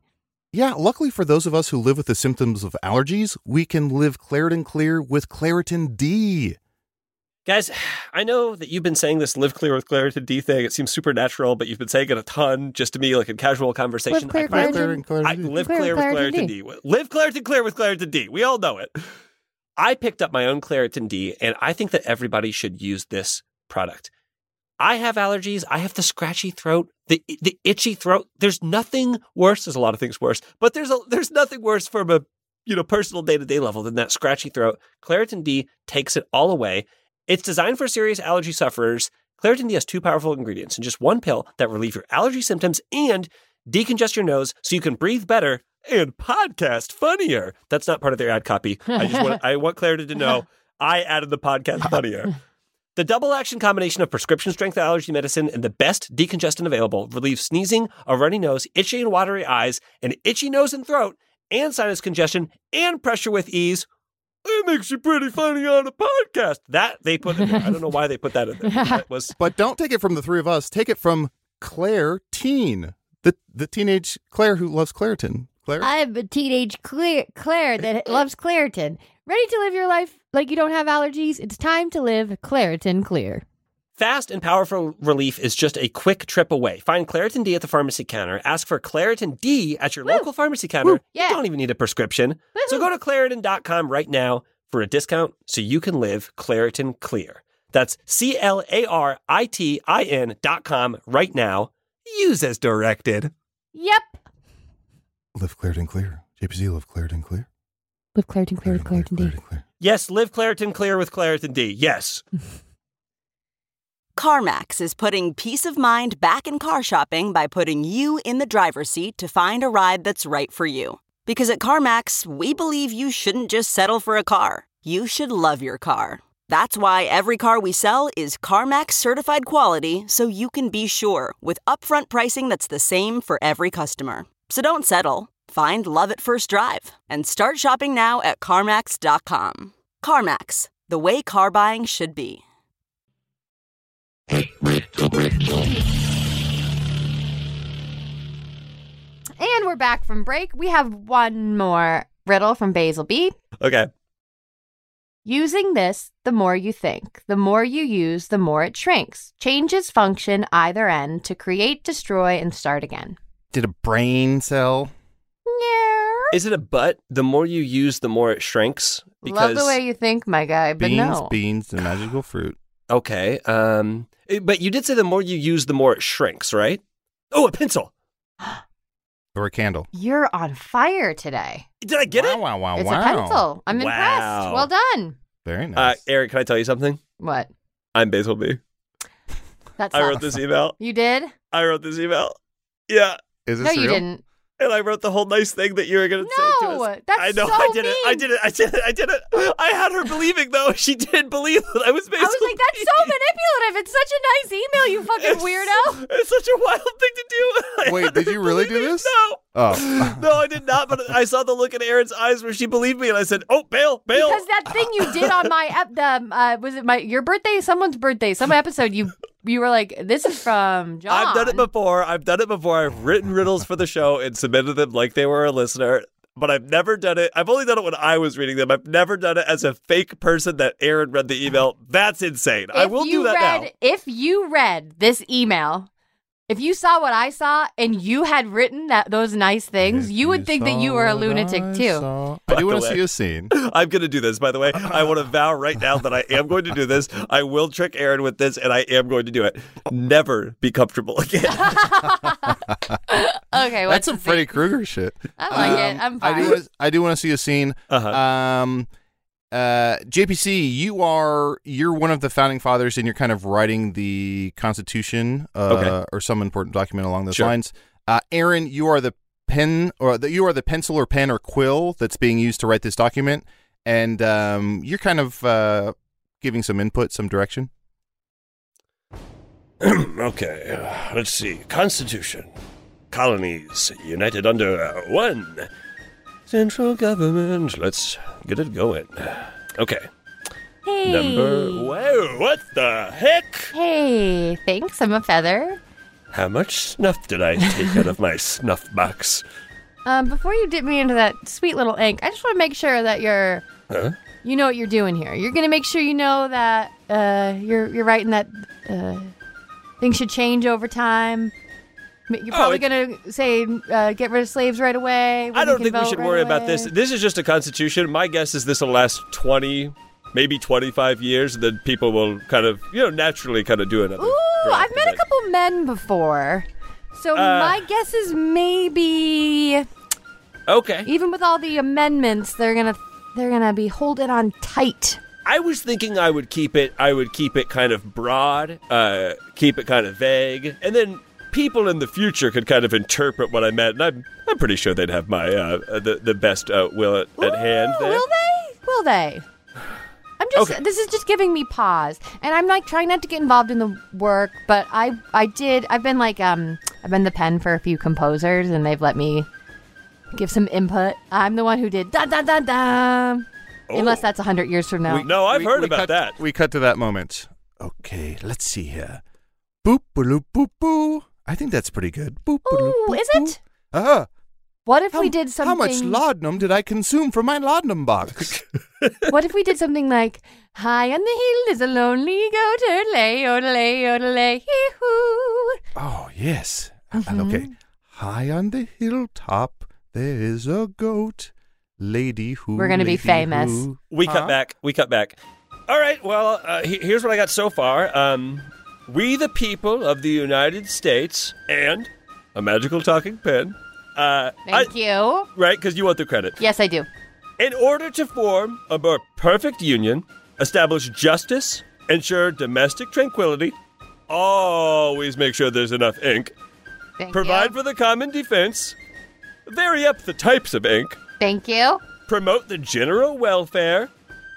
Yeah, luckily for those of us who live with the symptoms of allergies, we can live Claritin Clear with Claritin D. Guys, I know that you've been saying this live clear with Claritin D thing. It seems supernatural, but you've been saying it a ton just to me, like in casual conversation. Live clear, Claritin. Live clear with Claritin D. Live Claritin Clear with Claritin D. We all know it. I picked up my own Claritin D, and I think that everybody should use this product. I have allergies. I have the scratchy throat, the itchy throat. There's nothing worse. There's a lot of things worse, but there's nothing worse from a personal day-to-day level than that scratchy throat. Claritin D takes it all away. It's designed for serious allergy sufferers. Claritin D has 2 powerful ingredients in just 1 pill that relieve your allergy symptoms and decongest your nose so you can breathe better and podcast funnier. That's not part of their ad copy. I want Claritin to know I added the podcast funnier. The double-action combination of prescription-strength allergy medicine and the best decongestant available relieves sneezing, a runny nose, itchy and watery eyes, an itchy nose and throat, and sinus congestion, and pressure with ease. It makes you pretty funny on a podcast. That they put in there. I don't know why they put that in there. That was... But don't take it from the 3 of us. Take it from Claire Teen, the teenage Claire who loves Claritin. Claire? I'm a teenage Claire that loves Claritin. Ready to live your life like you don't have allergies? It's time to live Claritin Clear. Fast and powerful relief is just a quick trip away. Find Claritin D at the pharmacy counter. Ask for Claritin D at your local pharmacy counter. Yeah. You don't even need a prescription. So go to Claritin.com right now for a discount so you can live Claritin Clear. That's Claritin.com right now. Use as directed. Yep. Live Claritin Clear. JPC, live Claritin Clear. Live Claritin Clear with Claritin D. Yes, live Claritin Clear with Claritin D. Yes. CarMax is putting peace of mind back in car shopping by putting you in the driver's seat to find a ride that's right for you. Because at CarMax, we believe you shouldn't just settle for a car. You should love your car. That's why every car we sell is CarMax certified quality, so you can be sure with upfront pricing that's the same for every customer. So don't settle. Find love at first drive and start shopping now at CarMax.com. CarMax, the way car buying should be. And we're back from break. We have one more riddle from Basil B. Okay. Using this, the more you think. The more you use, the more it shrinks. Changes function either end to create, destroy, and start again. Did a brain cell? Yeah. Is it a but? The more you use, the more it shrinks? Love the way you think, my guy, but no. Beans, the magical fruit. Okay. But you did say the more you use, the more it shrinks, right? Oh, a pencil. Or a candle. You're on fire today. Did I get it? Wow. It's a pencil. I'm impressed. Well done. Very nice. Eric, can I tell you something? What? I'm Basil B. That's I wrote this email. You did? I wrote this email. Yeah. Is this No, real? you didn't. And I wrote the whole nice thing that you were going to say to us. No, that's I know, so I did mean. it. I did it. I had her believing, though. She did believe that I was Basil I was like, that's so manipulative. It's such a nice email, you fucking weirdo. It's such a wild thing to do. Wait, did you really do this? No. Oh. No, I did not, but I saw the look in Erin's eyes where she believed me, and I said, oh, bail. Because that thing you did on my was it your birthday? Someone's birthday. Some episode you were like, this is from John. I've done it before. I've written riddles for the show and submitted them like they were a listener, but I've never done it. I've only done it when I was reading them. I've never done it as a fake person that Erin read the email. That's insane. I will do that now. If you read this email, if you saw what I saw and you had written those nice things, you would think that you were a lunatic too. I do want to see a scene. I'm going to do this, by the way. I want to vow right now that I am going to do this. I will trick Erin with this, and I am going to do it. Never be comfortable again. Okay, that's some Freddy Krueger shit. I like it. I'm fine. I do want to see a scene. JPC, you're one of the founding fathers, and you're kind of writing the Constitution, or some important document along those lines. Erin, you are the pen, you are the pencil or pen or quill that's being used to write this document, and you're kind of giving some input, some direction. Okay, let's see. Constitution. Colonies united under one central government. Let's get it going. Okay. Hey. Whoa, what the heck? Hey, thanks. I'm a feather. How much snuff did I take out of my snuff box? Before you dip me into that sweet little ink, I just want to make sure that you know what you're doing here. You're going to make sure you know that you're right in that things should change over time. You're probably going to say get rid of slaves right away. I don't think we should worry about this. This is just a constitution. My guess is this will last 20, maybe 25 years, and then people will kind of, naturally kind of do another. Ooh, I've met a couple men before. So my guess is maybe... Okay. Even with all the amendments, they're gonna be holding on tight. I was thinking I would keep it kind of broad, keep it kind of vague, and then people in the future could kind of interpret what I meant, and I'm pretty sure they'd have my the best will at hand there. Will they? This is just giving me pause, and I'm like trying not to get involved in the work, but I've been the pen for a few composers, and they've let me give some input. I'm the one who did da da da da. Unless that's 100 years from now. I've heard about that. We cut to that moment. Okay, let's see here. Boop boop boop boo. I think that's pretty good. Boop boop. Ooh, is it? What if we did something? How much laudanum did I consume from my laudanum box? What if we did something like, high on the hill is a lonely goat, odelay, odelay, odelay, hee-hoo. Oh, yes. Okay. High on the hilltop, there is a goat, lady who... We're going to be famous. We cut back. All right, well, here's what I got so far. We the people of the United States and a magical talking pen... Thank you. Right, because you want the credit. Yes, I do. In order to form a more perfect union, establish justice, ensure domestic tranquility, always make sure there's enough ink, provide for the common defense, vary up the types of ink. Thank you. Promote the general welfare,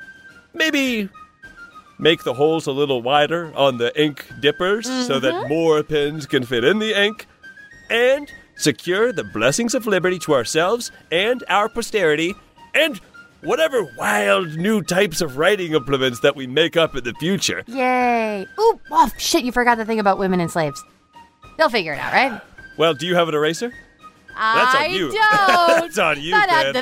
maybe make the holes a little wider on the ink dippers so that more pens can fit in the ink, and... secure the blessings of liberty to ourselves and our posterity, and whatever wild new types of writing implements that we make up in the future. Yay. Ooh, oh, shit, you forgot the thing about women and slaves. They'll figure it out, right? Well, do you have an eraser? That's on you. I don't. That's on you, man.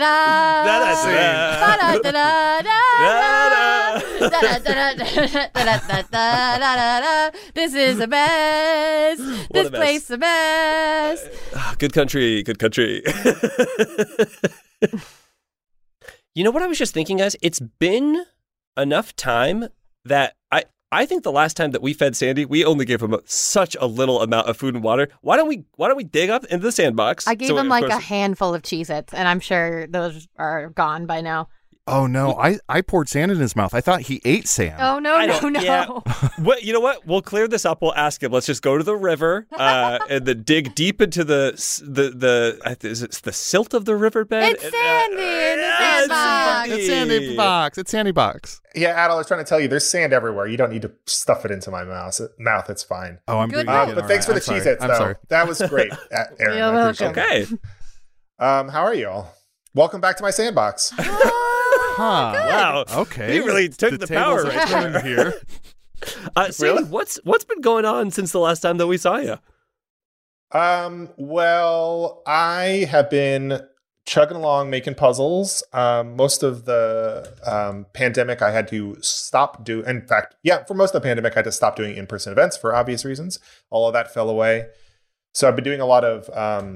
This is a mess. This place a mess. Good country, good country. You know what I was just thinking, guys? It's been enough time that I think the last time that we fed Sandy, we only gave him such a little amount of food and water. Why don't we dig up into the sandbox? I gave him like a handful of Cheez-Its, and I'm sure those are gone by now. Oh, no. I poured sand in his mouth. I thought he ate sand. Oh, no. Yeah. You know what? We'll clear this up. We'll ask him. Let's just go to the river and then dig deep into is it the silt of the riverbed? It's sandy in the sandbox. It's sandy box. It's sandy box. Yeah, Adel, I was trying to tell you, there's sand everywhere. You don't need to stuff it into my mouth. It's fine. Oh, I'm good. But thanks for the Cheez-Its, though. Sorry. That was great, Aaron. I appreciate it. How are you all? Welcome back to my sandbox. Wow. Okay. He really took the power right here. Sandy, what's been going on since the last time that we saw you? Well, I have been chugging along making puzzles. Most of the pandemic, I had to stop doing. In fact, for most of the pandemic, I had to stop doing in-person events for obvious reasons. All of that fell away. So I've been doing a lot of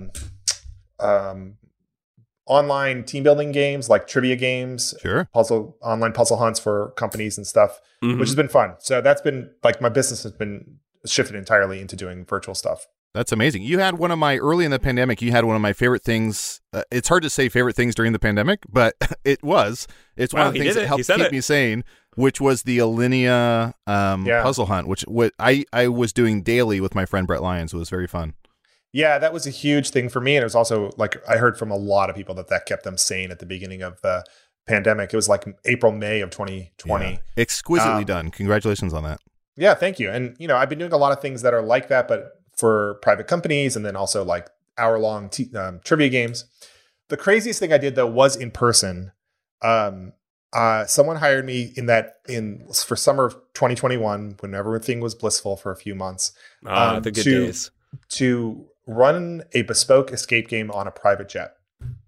online team building games, like trivia games, online puzzle hunts for companies and stuff, which has been fun. So that's been like my business has been shifted entirely into doing virtual stuff. That's amazing. You had early in the pandemic, you had one of my favorite things. It's hard to say favorite things during the pandemic, but it's one of the things that helped keep me sane, which was the Alinea puzzle hunt, which I was doing daily with my friend Brett Lyons. It was very fun. Yeah, that was a huge thing for me. And it was also like, I heard from a lot of people that kept them sane at the beginning of the pandemic. It was like April, May of 2020. Yeah. Exquisitely done. Congratulations on that. Yeah, thank you. And, I've been doing a lot of things that are like that, but for private companies, and then also like hour-long trivia games. The craziest thing I did, though, was in person. Someone hired me for summer of 2021, when everything was blissful for a few months. The good days. To run a bespoke escape game on a private jet.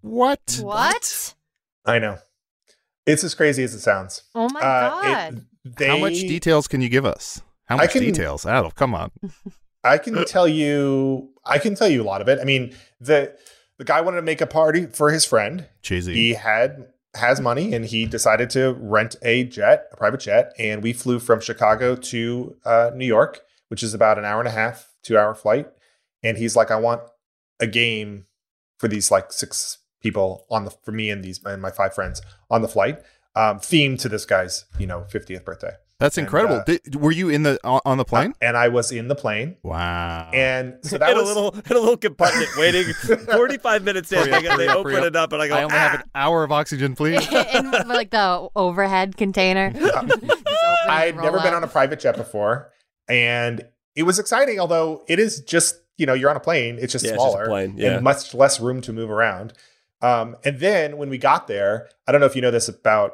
What? What? I know. It's as crazy as it sounds. Oh my God. How much details can you give us? How much details? Adolf, come on. I can tell you a lot of it. I mean, the guy wanted to make a party for his friend. Cheesy. He has money, and he decided to rent a private jet, and we flew from Chicago to New York, which is about an hour and a half, 2-hour flight. And he's like, I want a game for these like 6 people for me and my 5 friends on the flight, themed to this guy's 50th birthday. That's incredible. Were you on the plane? And I was in the plane. Wow. And so that in a little compartment waiting 45 minutes in. They open it up and I go, I only have an hour of oxygen, please. In like the overhead container. I'd never been on a private jet before, and it was exciting, although it is just, you're on a plane. It's just smaller just a plane, and much less room to move around. And then when we got there, I don't know if you know this about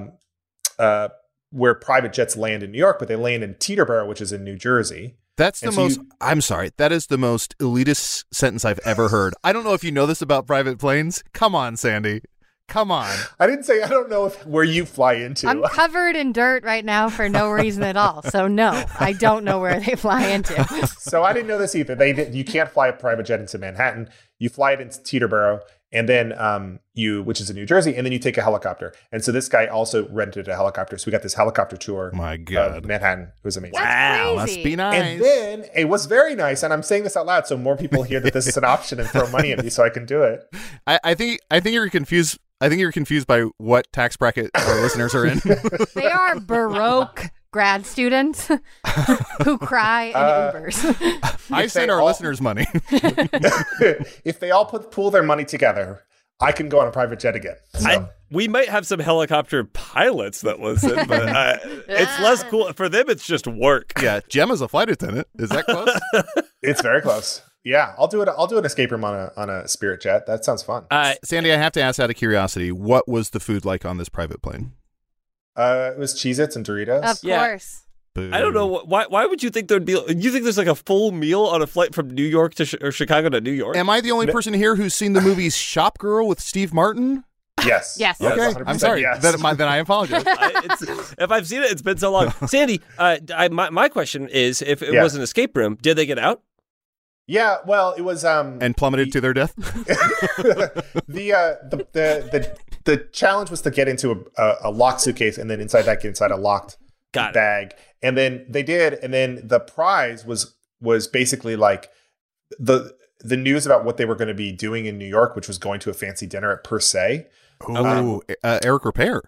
where private jets land in New York, but they land in Teterboro, which is in New Jersey. That's the most, I'm sorry, that is the most elitist sentence I've ever heard. I don't know if you know this about private planes. Come on, Sandy. Come on. I didn't say, I don't know where you fly into. I'm covered in dirt right now for no reason at all. So no, I don't know where they fly into. So I didn't know this either. You can't fly a private jet into Manhattan. You fly it into Teterboro, and then which is in New Jersey, and then you take a helicopter. And so this guy also rented a helicopter. So we got this helicopter tour. My God. Of Manhattan. It was amazing. Wow, must be nice. And then it was very nice. And I'm saying this out loud so more people hear that this is an option and throw money at me so I can do it. I think you're confused. I think you're confused by what tax bracket our listeners are in. They are Baroque grad students who cry in Ubers. I send our listeners money. If they all pool their money together, I can go on a private jet again. So. We might have some helicopter pilots that listen, but it's less cool. For them, it's just work. Yeah, Gemma's a flight attendant. Is that close? It's very close. Yeah, I'll do an escape room on a Spirit jet. That sounds fun. Sandy, I have to ask out of curiosity, what was the food like on this private plane? It was Cheez-Its and Doritos. Of course. Boo. I don't know why would you think there'd be? You think there's like a full meal on a flight from New York to or Chicago to New York? Am I the only person here who's seen the movies Shop Girl with Steve Martin? Yes. Yes. Okay. I'm sorry. Yes. Then I apologize. If I've seen it, it's been so long. Sandy, my question is, if it was an escape room, did they get out? Yeah, well, it was and plummeted to their death. The challenge was to get into a locked suitcase, and then inside that get inside a locked bag. And then they did, and then the prize was basically like the news about what they were going to be doing in New York, which was going to a fancy dinner at Per Se. Ooh, Eric Repair.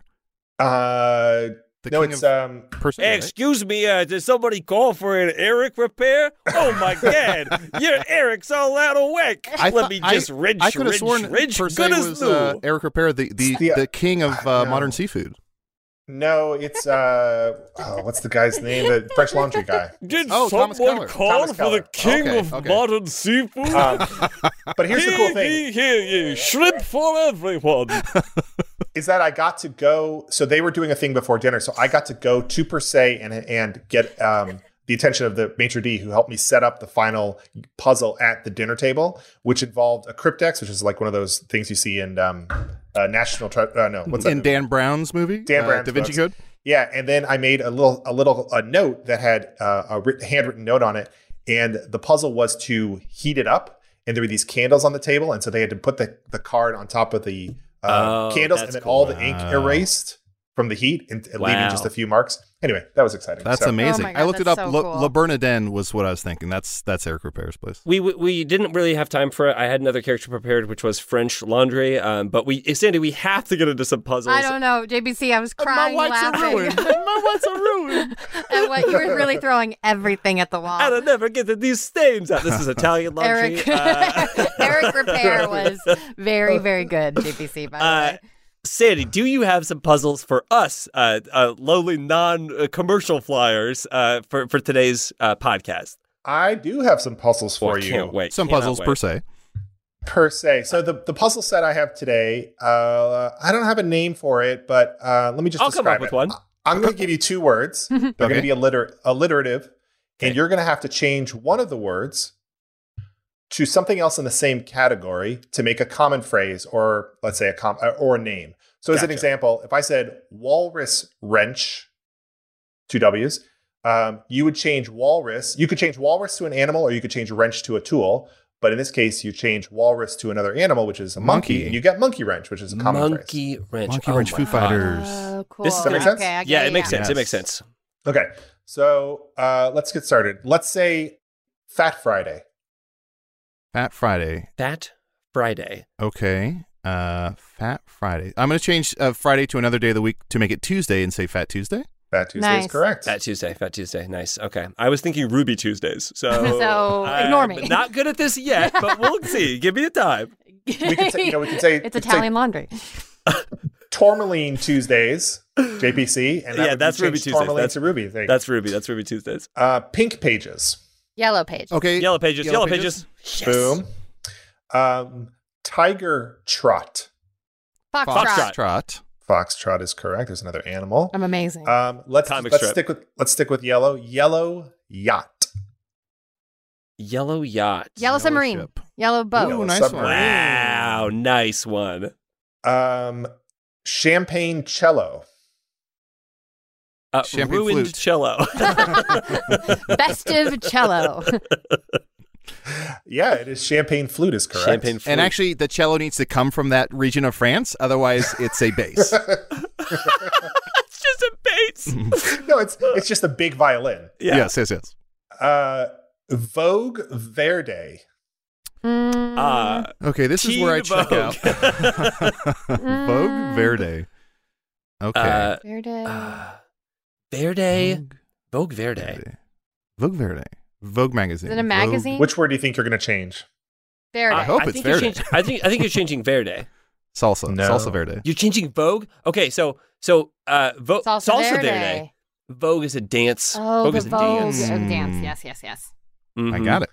Excuse me, did somebody call for an Eric Repair? Oh my God, your Eric's all out of whack. Let me just ridge. I could have sworn Per Se was Eric Repair, the king of modern seafood. No, it's what's the guy's name? The French Laundry guy. Did someone call for the king of modern seafood? But here's the cool thing. Here, shrimp for everyone. Is that I got to go, so they were doing a thing before dinner, so I got to go to Per Se and get the attention of the maitre d' who helped me set up the final puzzle at the dinner table, which involved a cryptex, which is like one of those things you see in what's that in Dan Brown's movie? Dan Brown's Da Vinci books. Code? Yeah, and then I made a note that had a handwritten note on it, and the puzzle was to heat it up, and there were these candles on the table, and so they had to put the card on top of the candles, and then all the ink erased from the heat and leaving just a few marks. Anyway, that was exciting. That's amazing. Oh my God, I looked it up. so cool. Le Bernardin was what I was thinking. That's Eric Repair's place. We didn't really have time for it. I had another character prepared, which was French Laundry. But Sandy, we have to get into some puzzles. I don't know, JBC. I was crying, My whites laughing. are ruined. My whites are ruined. And what you were really throwing everything at the wall. And I never get these stains out. This is Italian Laundry. Eric Repair was very, very good, JBC, by the way. Sandy, do you have some puzzles for us, lowly non-commercial flyers, for today's podcast? I do have some puzzles for you. Can't wait. Some puzzles per se. Per se. So the puzzle set I have today, I don't have a name for it, but let me just describe come up with it. one. I'm going to give you 2 words. They're going to be alliterative, and you're going to have to change one of the words choose something else in the same category to make a common phrase, or let's say or a name. So as an example, if I said walrus wrench, 2 W's, you would change walrus. You could change walrus to an animal, or you could change wrench to a tool. But in this case, you change walrus to another animal, which is a monkey, and you get monkey wrench, which is a common phrase. Monkey wrench. Monkey wrench, Foo Fighters. Oh, cool. Does that make sense? Okay, I Yeah, get it makes sense. Yes. It makes sense. Okay, so let's get started. Let's say Fat Friday. Fat Friday. Fat Friday. Okay. Fat Friday. I'm going to change Friday to another day of the week to make it Tuesday and say Fat Tuesday. Fat Tuesday Nice. is correct. Fat Tuesday. Nice. Okay. I was thinking Ruby Tuesdays. So, So, ignore me. I'm not good at this yet, but we'll see. Give me the time. We could say, we could say it's Italian laundry. Tourmaline Tuesdays, JPC, and Yeah, that's Ruby change Tuesdays. Tourmaline That's- to Ruby. There you That's Ruby Tuesdays. go. Pink Pages. Yellow page. Okay. Yellow pages. Yes. Boom. Tiger Trot. Foxtrot. Foxtrot. Foxtrot is correct. There's another animal. I'm amazing. Let's Comic strip. stick with yellow. Yellow yacht. Yellow yacht. Yellow submarine. ship. Yellow boat. Yellow nice submarine. Wow. Nice one. Champagne cello. Champagne Ruined flute. cello. Festive cello. Yeah, it is champagne flute is correct. Champagne flute. And actually, the cello needs to come from that region of France. Otherwise, it's a bass. It's just a bass. No, it's just a big violin. Yeah. Yes. Vogue Verde. Okay, this is where I Teen check Vogue. out. Vogue Verde. Okay. Verde. Vogue Verde. Vogue Verde. Vogue magazine. Is it a magazine? Which word do you think you're going to change? Verde. I hope I it's think you're Verde. changing- I think you're changing Verde. Salsa. No. Salsa Verde. You're changing Vogue? Okay, so Salsa Verde. Vogue is a dance. Oh, Vogue the is a Vogue dance. dance. Yes. Mhm. I got it.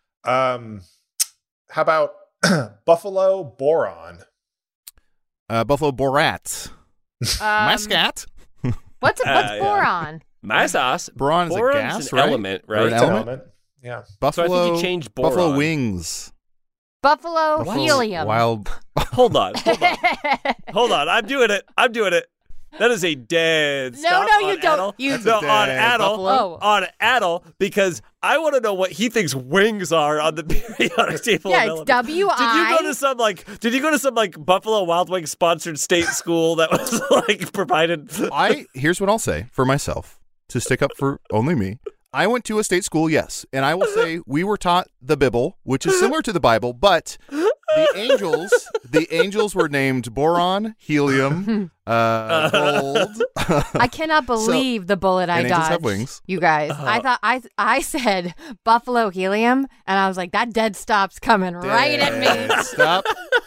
How about Buffalo Boron? Buffalo Borat. My scat. What's Yeah. boron? My sauce. Boron is a Boron's gas, an right? element, Or right? an It's an element? Yeah. Buffalo. So I think you changed boron. Buffalo wings. Buffalo Buffalo helium. Wild. Hold on. I'm doing it. That is a dead No, stop no, on you don't. Adel. You- That's No, a on dead Adel. buffalo? On Adel, because I want to know what he thinks wings are on the periodic table. Yeah, of it's elements. W-I. Did you go to some Buffalo Wild Wings sponsored state school that was provided? Here's what I'll say for myself to stick up for only me. I went to a state school, yes, and I will say we were taught the Bible, which is similar to the Bible, but the angels were named boron, helium, gold. I cannot believe the bullet I and angels dodged. have wings. You guys, I thought I said Buffalo helium, and I was like, that dead stop's coming right at me. Stop.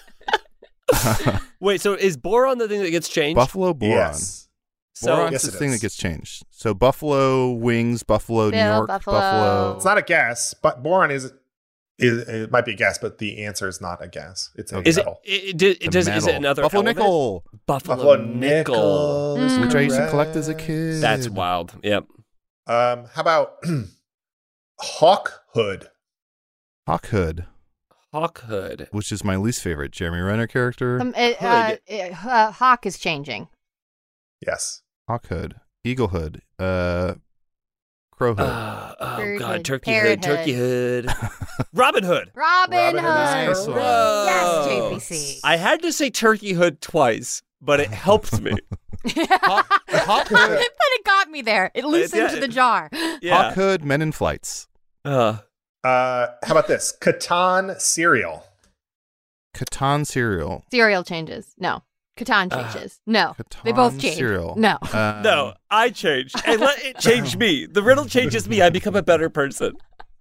Wait, so is boron the thing that gets changed? Buffalo boron. Yes. So Boron's Yes, the it thing is. that gets changed. So Buffalo wings, Buffalo New Bill, York, Buffalo. It's not a gas, but boron is it might be a gas, but the answer is not a gas. It's a is metal. is The it metal. another Buffalo element? nickel, Buffalo nickel. is which I used to correct. collect as a kid. That's wild. Yep. How about Hawk Hood? Hawk Hood, Hawk Hood. which is my least favorite Jeremy Renner character. Hawk is changing. Yes. Hawk Hood, Eagle Hood, Crow Hood. Oh Bird God, Hood, Turkey Parrot Hood, Turkey Hood. Robin Hood. Robin Robin Hood. Hood is Nice one. Whoa. Yes, JPC. I had to say Turkey Hood twice, but it helped me. Hawk Hood, But it got me there. It loosened yeah, the jar. Yeah. Hawk Hood, Men in Flights. How about this? Catan cereal. Catan cereal. Cereal changes. No. Catan changes. No. They both Catan change. cereal. No. No, I changed. And let it change me. The riddle changes me. I become a better person.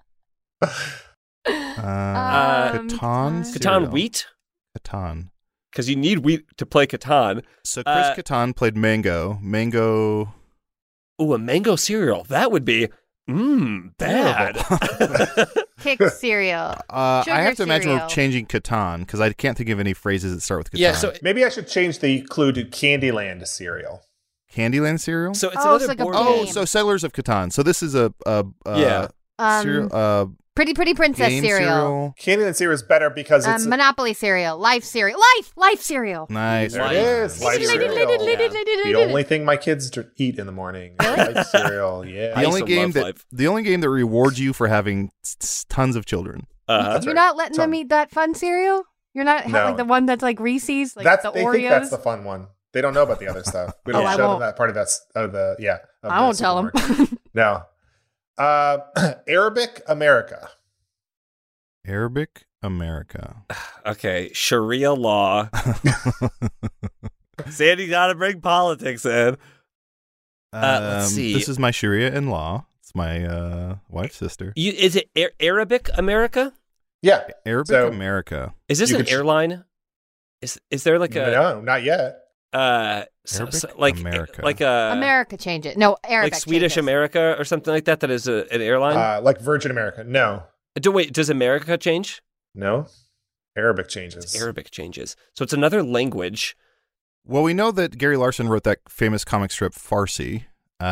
Catan cereal. Catan wheat? Catan. Because you need wheat to play Catan. So Chris Catan played Mango. Mango. Ooh, a mango cereal. That would be bad. Kick cereal. I Sugar have to imagine cereal. we're changing Catan because I can't think of any phrases that start with Catan. Yeah, so Maybe I should change the clue to Candyland cereal. Candyland cereal. it's Oh, another it's like a board game. Oh, game. so Settlers of Catan. So this is a Yeah. cereal, Pretty Princess game cereal. Candyland cereal is better because it's Monopoly cereal. Life cereal. Life cereal. Nice. there it is. Life cereal. The only thing my kids eat in the morning. Life cereal. Yeah. The only also game love that Life. the only game that rewards you for having tons of children. That's You're right. not letting them eat that fun cereal? You're not No. like the one that's like Reese's, like That's the they Oreos? think that's the fun one. They don't know about the other stuff. We don't I show them won't. that part of that's of the of I the won't tell them. supermarket. No. Arabic America. Arabic America. Okay, Sharia law. Sandy got to bring politics in. Let's see. This is my Sharia in law. It's my wife's sister. Is it Arabic America? Yeah. Arabic So- America. Is this You an could- airline? Is there like a No, not yet. Arabic like America. like a America change it. No, Arabic like Swedish changes. America or something like that? That is an airline. Like Virgin America. No. Wait, does America change? No. Arabic changes. Arabic changes. So it's another language. Well, we know that Gary Larson wrote that famous comic strip Farsi.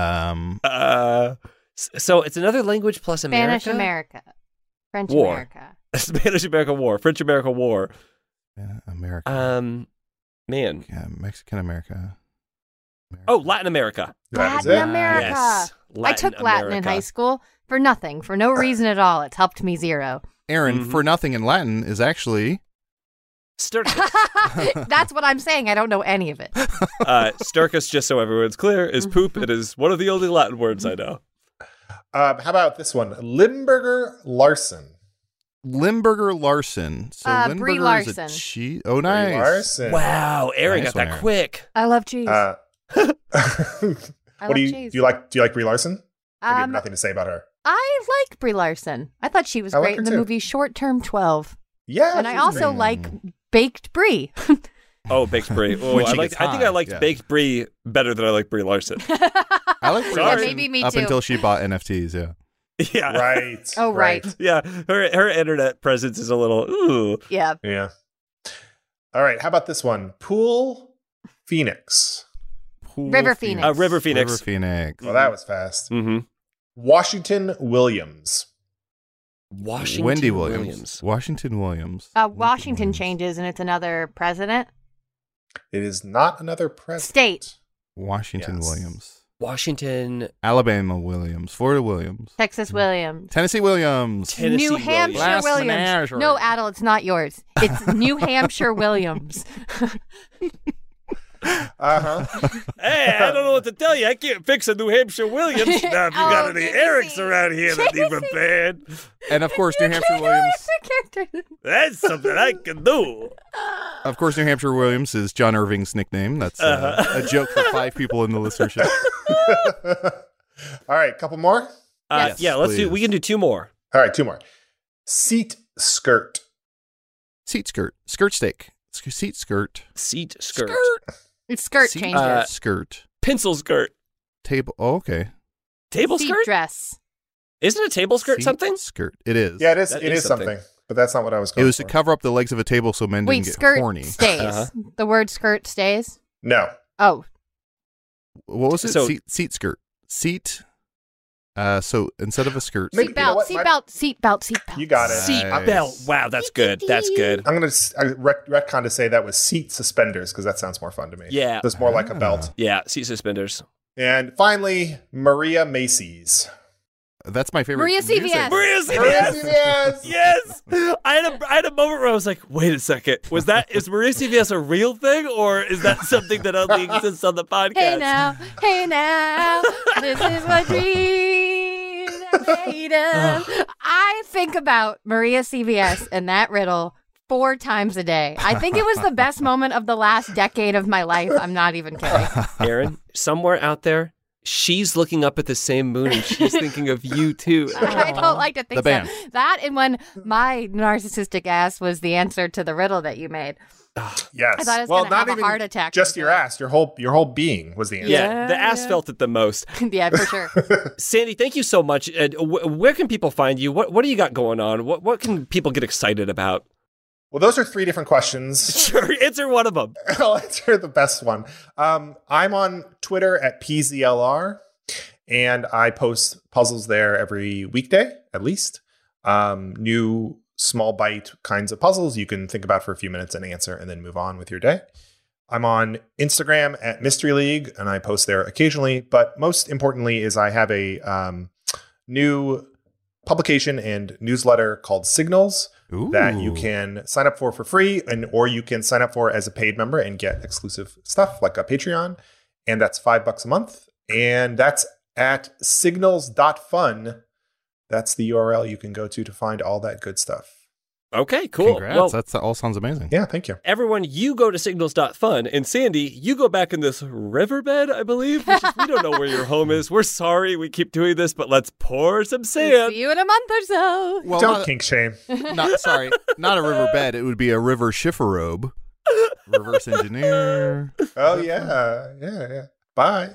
So it's another language plus America. Spanish America. French War. America. Spanish America War, French America War. America. Man. Yeah, Mexican America. Oh, Latin America. That is Latin it. America. Yes. I took Latin in high school for nothing, for no reason at all. It's helped me zero. Aaron, Mm-hmm. for nothing in Latin is actually Sturkus. That's what I'm saying. I don't know any of it. Sturkus, just so everyone's clear, is poop. It is one of the only Latin words I know. How about this one? Limburger Larson. Limburger Larson. So Brie Limburger is a Larson. cheese. Oh, nice. Larson. Wow, Aaron Nice got that one, Aaron. quick. I love cheese. What love do you cheese. do? You like Brie Larson? I have Um, nothing to say about her. I like Brie Larson. I thought she was I like great her in the too. movie Short Term 12. Yeah. And I she's also great. like baked brie. Oh, baked brie. Oh, When she I gets think I high, liked yeah. baked brie better than I like Brie Larson. I like Brie Sorry. Larson Maybe me up too. until she bought NFTs, yeah. Yeah. Right. Oh, right. Yeah. Her internet presence is a little ooh. Yeah. Yeah. All right. How about this one? Pool Phoenix. River Phoenix. River Phoenix. River Phoenix. Well, that was fast. Mm-hmm. Washington Williams. Washington Wendy Williams. Washington Williams. Washington changes and it's another president. It is not another president. State. Washington Yes. Williams. Washington. Alabama Williams. Florida Williams. Texas Williams. Tennessee Williams. Tennessee New Williams. Hampshire Last Williams. menagerie. No, Adel, it's not yours. It's New Hampshire Williams. Uh-huh. Hey, I don't know what to tell you. I can't fix a New Hampshire Williams. Now, if you got Oh, any Jamie. Erics around here that need repaired, And of course, New Hampshire Williams. that's something I can do. Of course, New Hampshire Williams is John Irving's nickname. That's a joke for 5 people in the listenership. All right. Couple more. Yes. Yeah, let's do. please. We can do 2 more. All right. 2 more. Seat skirt. Seat skirt. Skirt steak. Seat skirt. Seat skirt. It's skirt Seat changes. skirt. Pencil skirt. Table. Oh, okay. Table Seat skirt? dress. Isn't a table skirt Seat something? Skirt. It is. Yeah, it is. That It is is something. But that's not what I was going It was for. to cover up the legs of a table so men Wait, didn't get skirt horny. stays. Uh-huh. The word skirt stays? No. Oh, What was it? So- seat skirt. Seat. So instead of a skirt. Maybe- seat you know belt, what? seat My- belt, seat belt, seat belt. You got it. Seat Nice. belt. Wow, that's good. That's good. I'm going to retcon to say that was seat suspenders because that sounds more fun to me. Yeah. That's more like a belt. Yeah, seat suspenders. And finally, Maria Macy's. That's my favorite. Maria music. CVS. Maria Maria CVS. CVS. Yes. I had a moment where I was like, wait a second. Is Maria CVS a real thing or is that something that only exists on the podcast? Hey now, this is my dream. I made of. I think about Maria CVS and that riddle 4 times a day. I think it was the best moment of the last decade of my life. I'm not even kidding. Aaron, somewhere out there, she's looking up at the same moon and she's thinking of you too. I don't like to think The band. so. That and when my narcissistic ass was the answer to the riddle that you made. Yes. I thought it was well, gonna not have a even heart attack. just your ass. Your whole being was the answer. Yeah, the ass felt it the most. Yeah, for sure. Sandy, thank you so much. Where can people find you? What do you got going on? What can people get excited about? Well, those are 3 different questions. Sure, answer one of them. I'll answer the best one. I'm on Twitter at PZLR. And I post puzzles there every weekday, at least. New small bite kinds of puzzles you can think about for a few minutes and answer and then move on with your day. I'm on Instagram at Mystery League, and I post there occasionally. But most importantly is I have a new publication and newsletter called Signals that you can sign up for free, or you can sign up for as a paid member and get exclusive stuff like a Patreon. And that's $5 a month. And that's at signals.fun. That's the URL you can go to find all that good stuff. Okay, cool. Congrats. Well, That all sounds amazing. Yeah, thank you. everyone, you go to signals.fun, and Sandy, you go back in this riverbed, I believe. We don't know where your home is. We're sorry we keep doing this, but let's pour some sand. See you in a month or so. Well, Don't kink shame. not a riverbed. It would be a river chifforobe. Reverse engineer. Oh, yeah. Bye.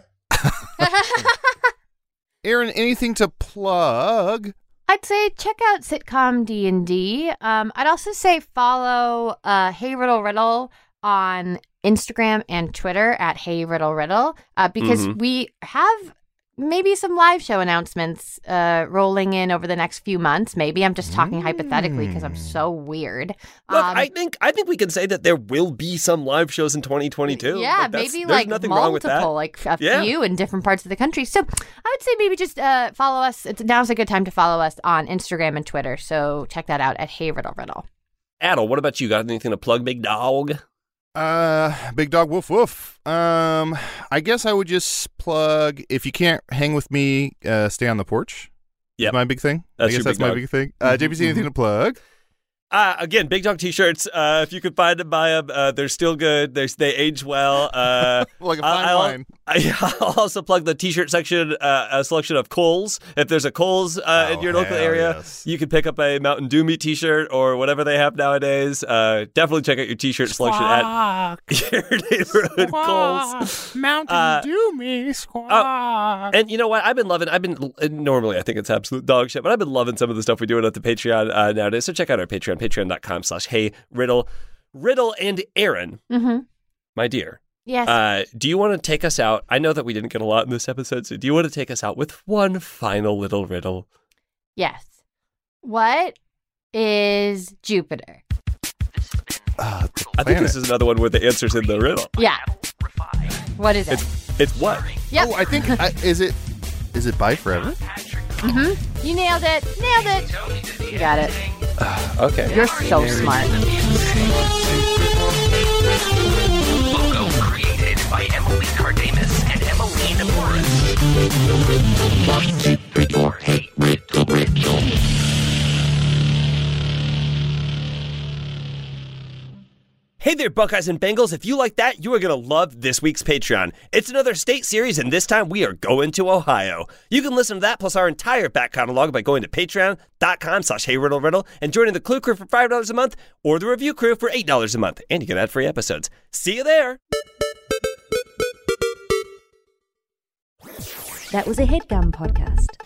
Aaron, anything to plug? I'd say check out Sitcom D&D. I'd also say follow Hey Riddle Riddle on Instagram and Twitter at Hey Riddle Riddle because we have maybe some live show announcements rolling in over the next few months. Maybe I'm just talking hypothetically because I'm so weird. Look, I think we can say that there will be some live shows in 2022. Yeah, There's maybe nothing wrong with that. multiple, like a few in different parts of the country. So I would say maybe just follow us. Now's a good time to follow us on Instagram and Twitter. So check that out at Hey Riddle Riddle. Adel, what about you? Got anything to plug, big dog? Big dog woof woof. I guess I would just plug, if you can't hang with me, stay on the porch. Yeah, my big thing. That's I guess your that's big my dog. big thing. JPC, anything to plug? Again, Big Dog t-shirts. If you could find them, buy them. They're still good. They age well. Like a fine wine. I'll also plug the t-shirt section, a selection of Kohl's. If there's a Kohl's in your local area, you can pick up a Mountain Dew meat t-shirt or whatever they have nowadays. Definitely check out your t-shirt selection at your neighborhood Kohl's. Mountain Dew me, squawk. And you know what? Normally I think it's absolute dog shit, but I've been loving some of the stuff we're doing at the Patreon nowadays. So check out our Patreon, patreon.com/Hey Riddle. Riddle and Aaron, my dear. Yes. Do you want to take us out? I know that we didn't get a lot in this episode, so do you want to take us out with one final little riddle? Yes. What is Jupiter? I think this is another one where the answer's in the riddle. Yeah. What is it? It's what? Yep. Oh, I think is it Bye Forever? You nailed it. Nailed it. You got it. Okay. You're so smart. Logo created by Emily Cardamus and Emmeline Morris. 1, 2, 3, 4, Hey Riddle Riddle. Hey there, Buckeyes and Bengals. If you like that, you are going to love this week's Patreon. It's another state series, and this time we are going to Ohio. You can listen to that plus our entire back catalog by going to patreon.com/HeyRiddleRiddle and joining the Clue Crew for $5 a month or the Review Crew for $8 a month. And you get ad-free episodes. See you there. That was a HeadGum podcast.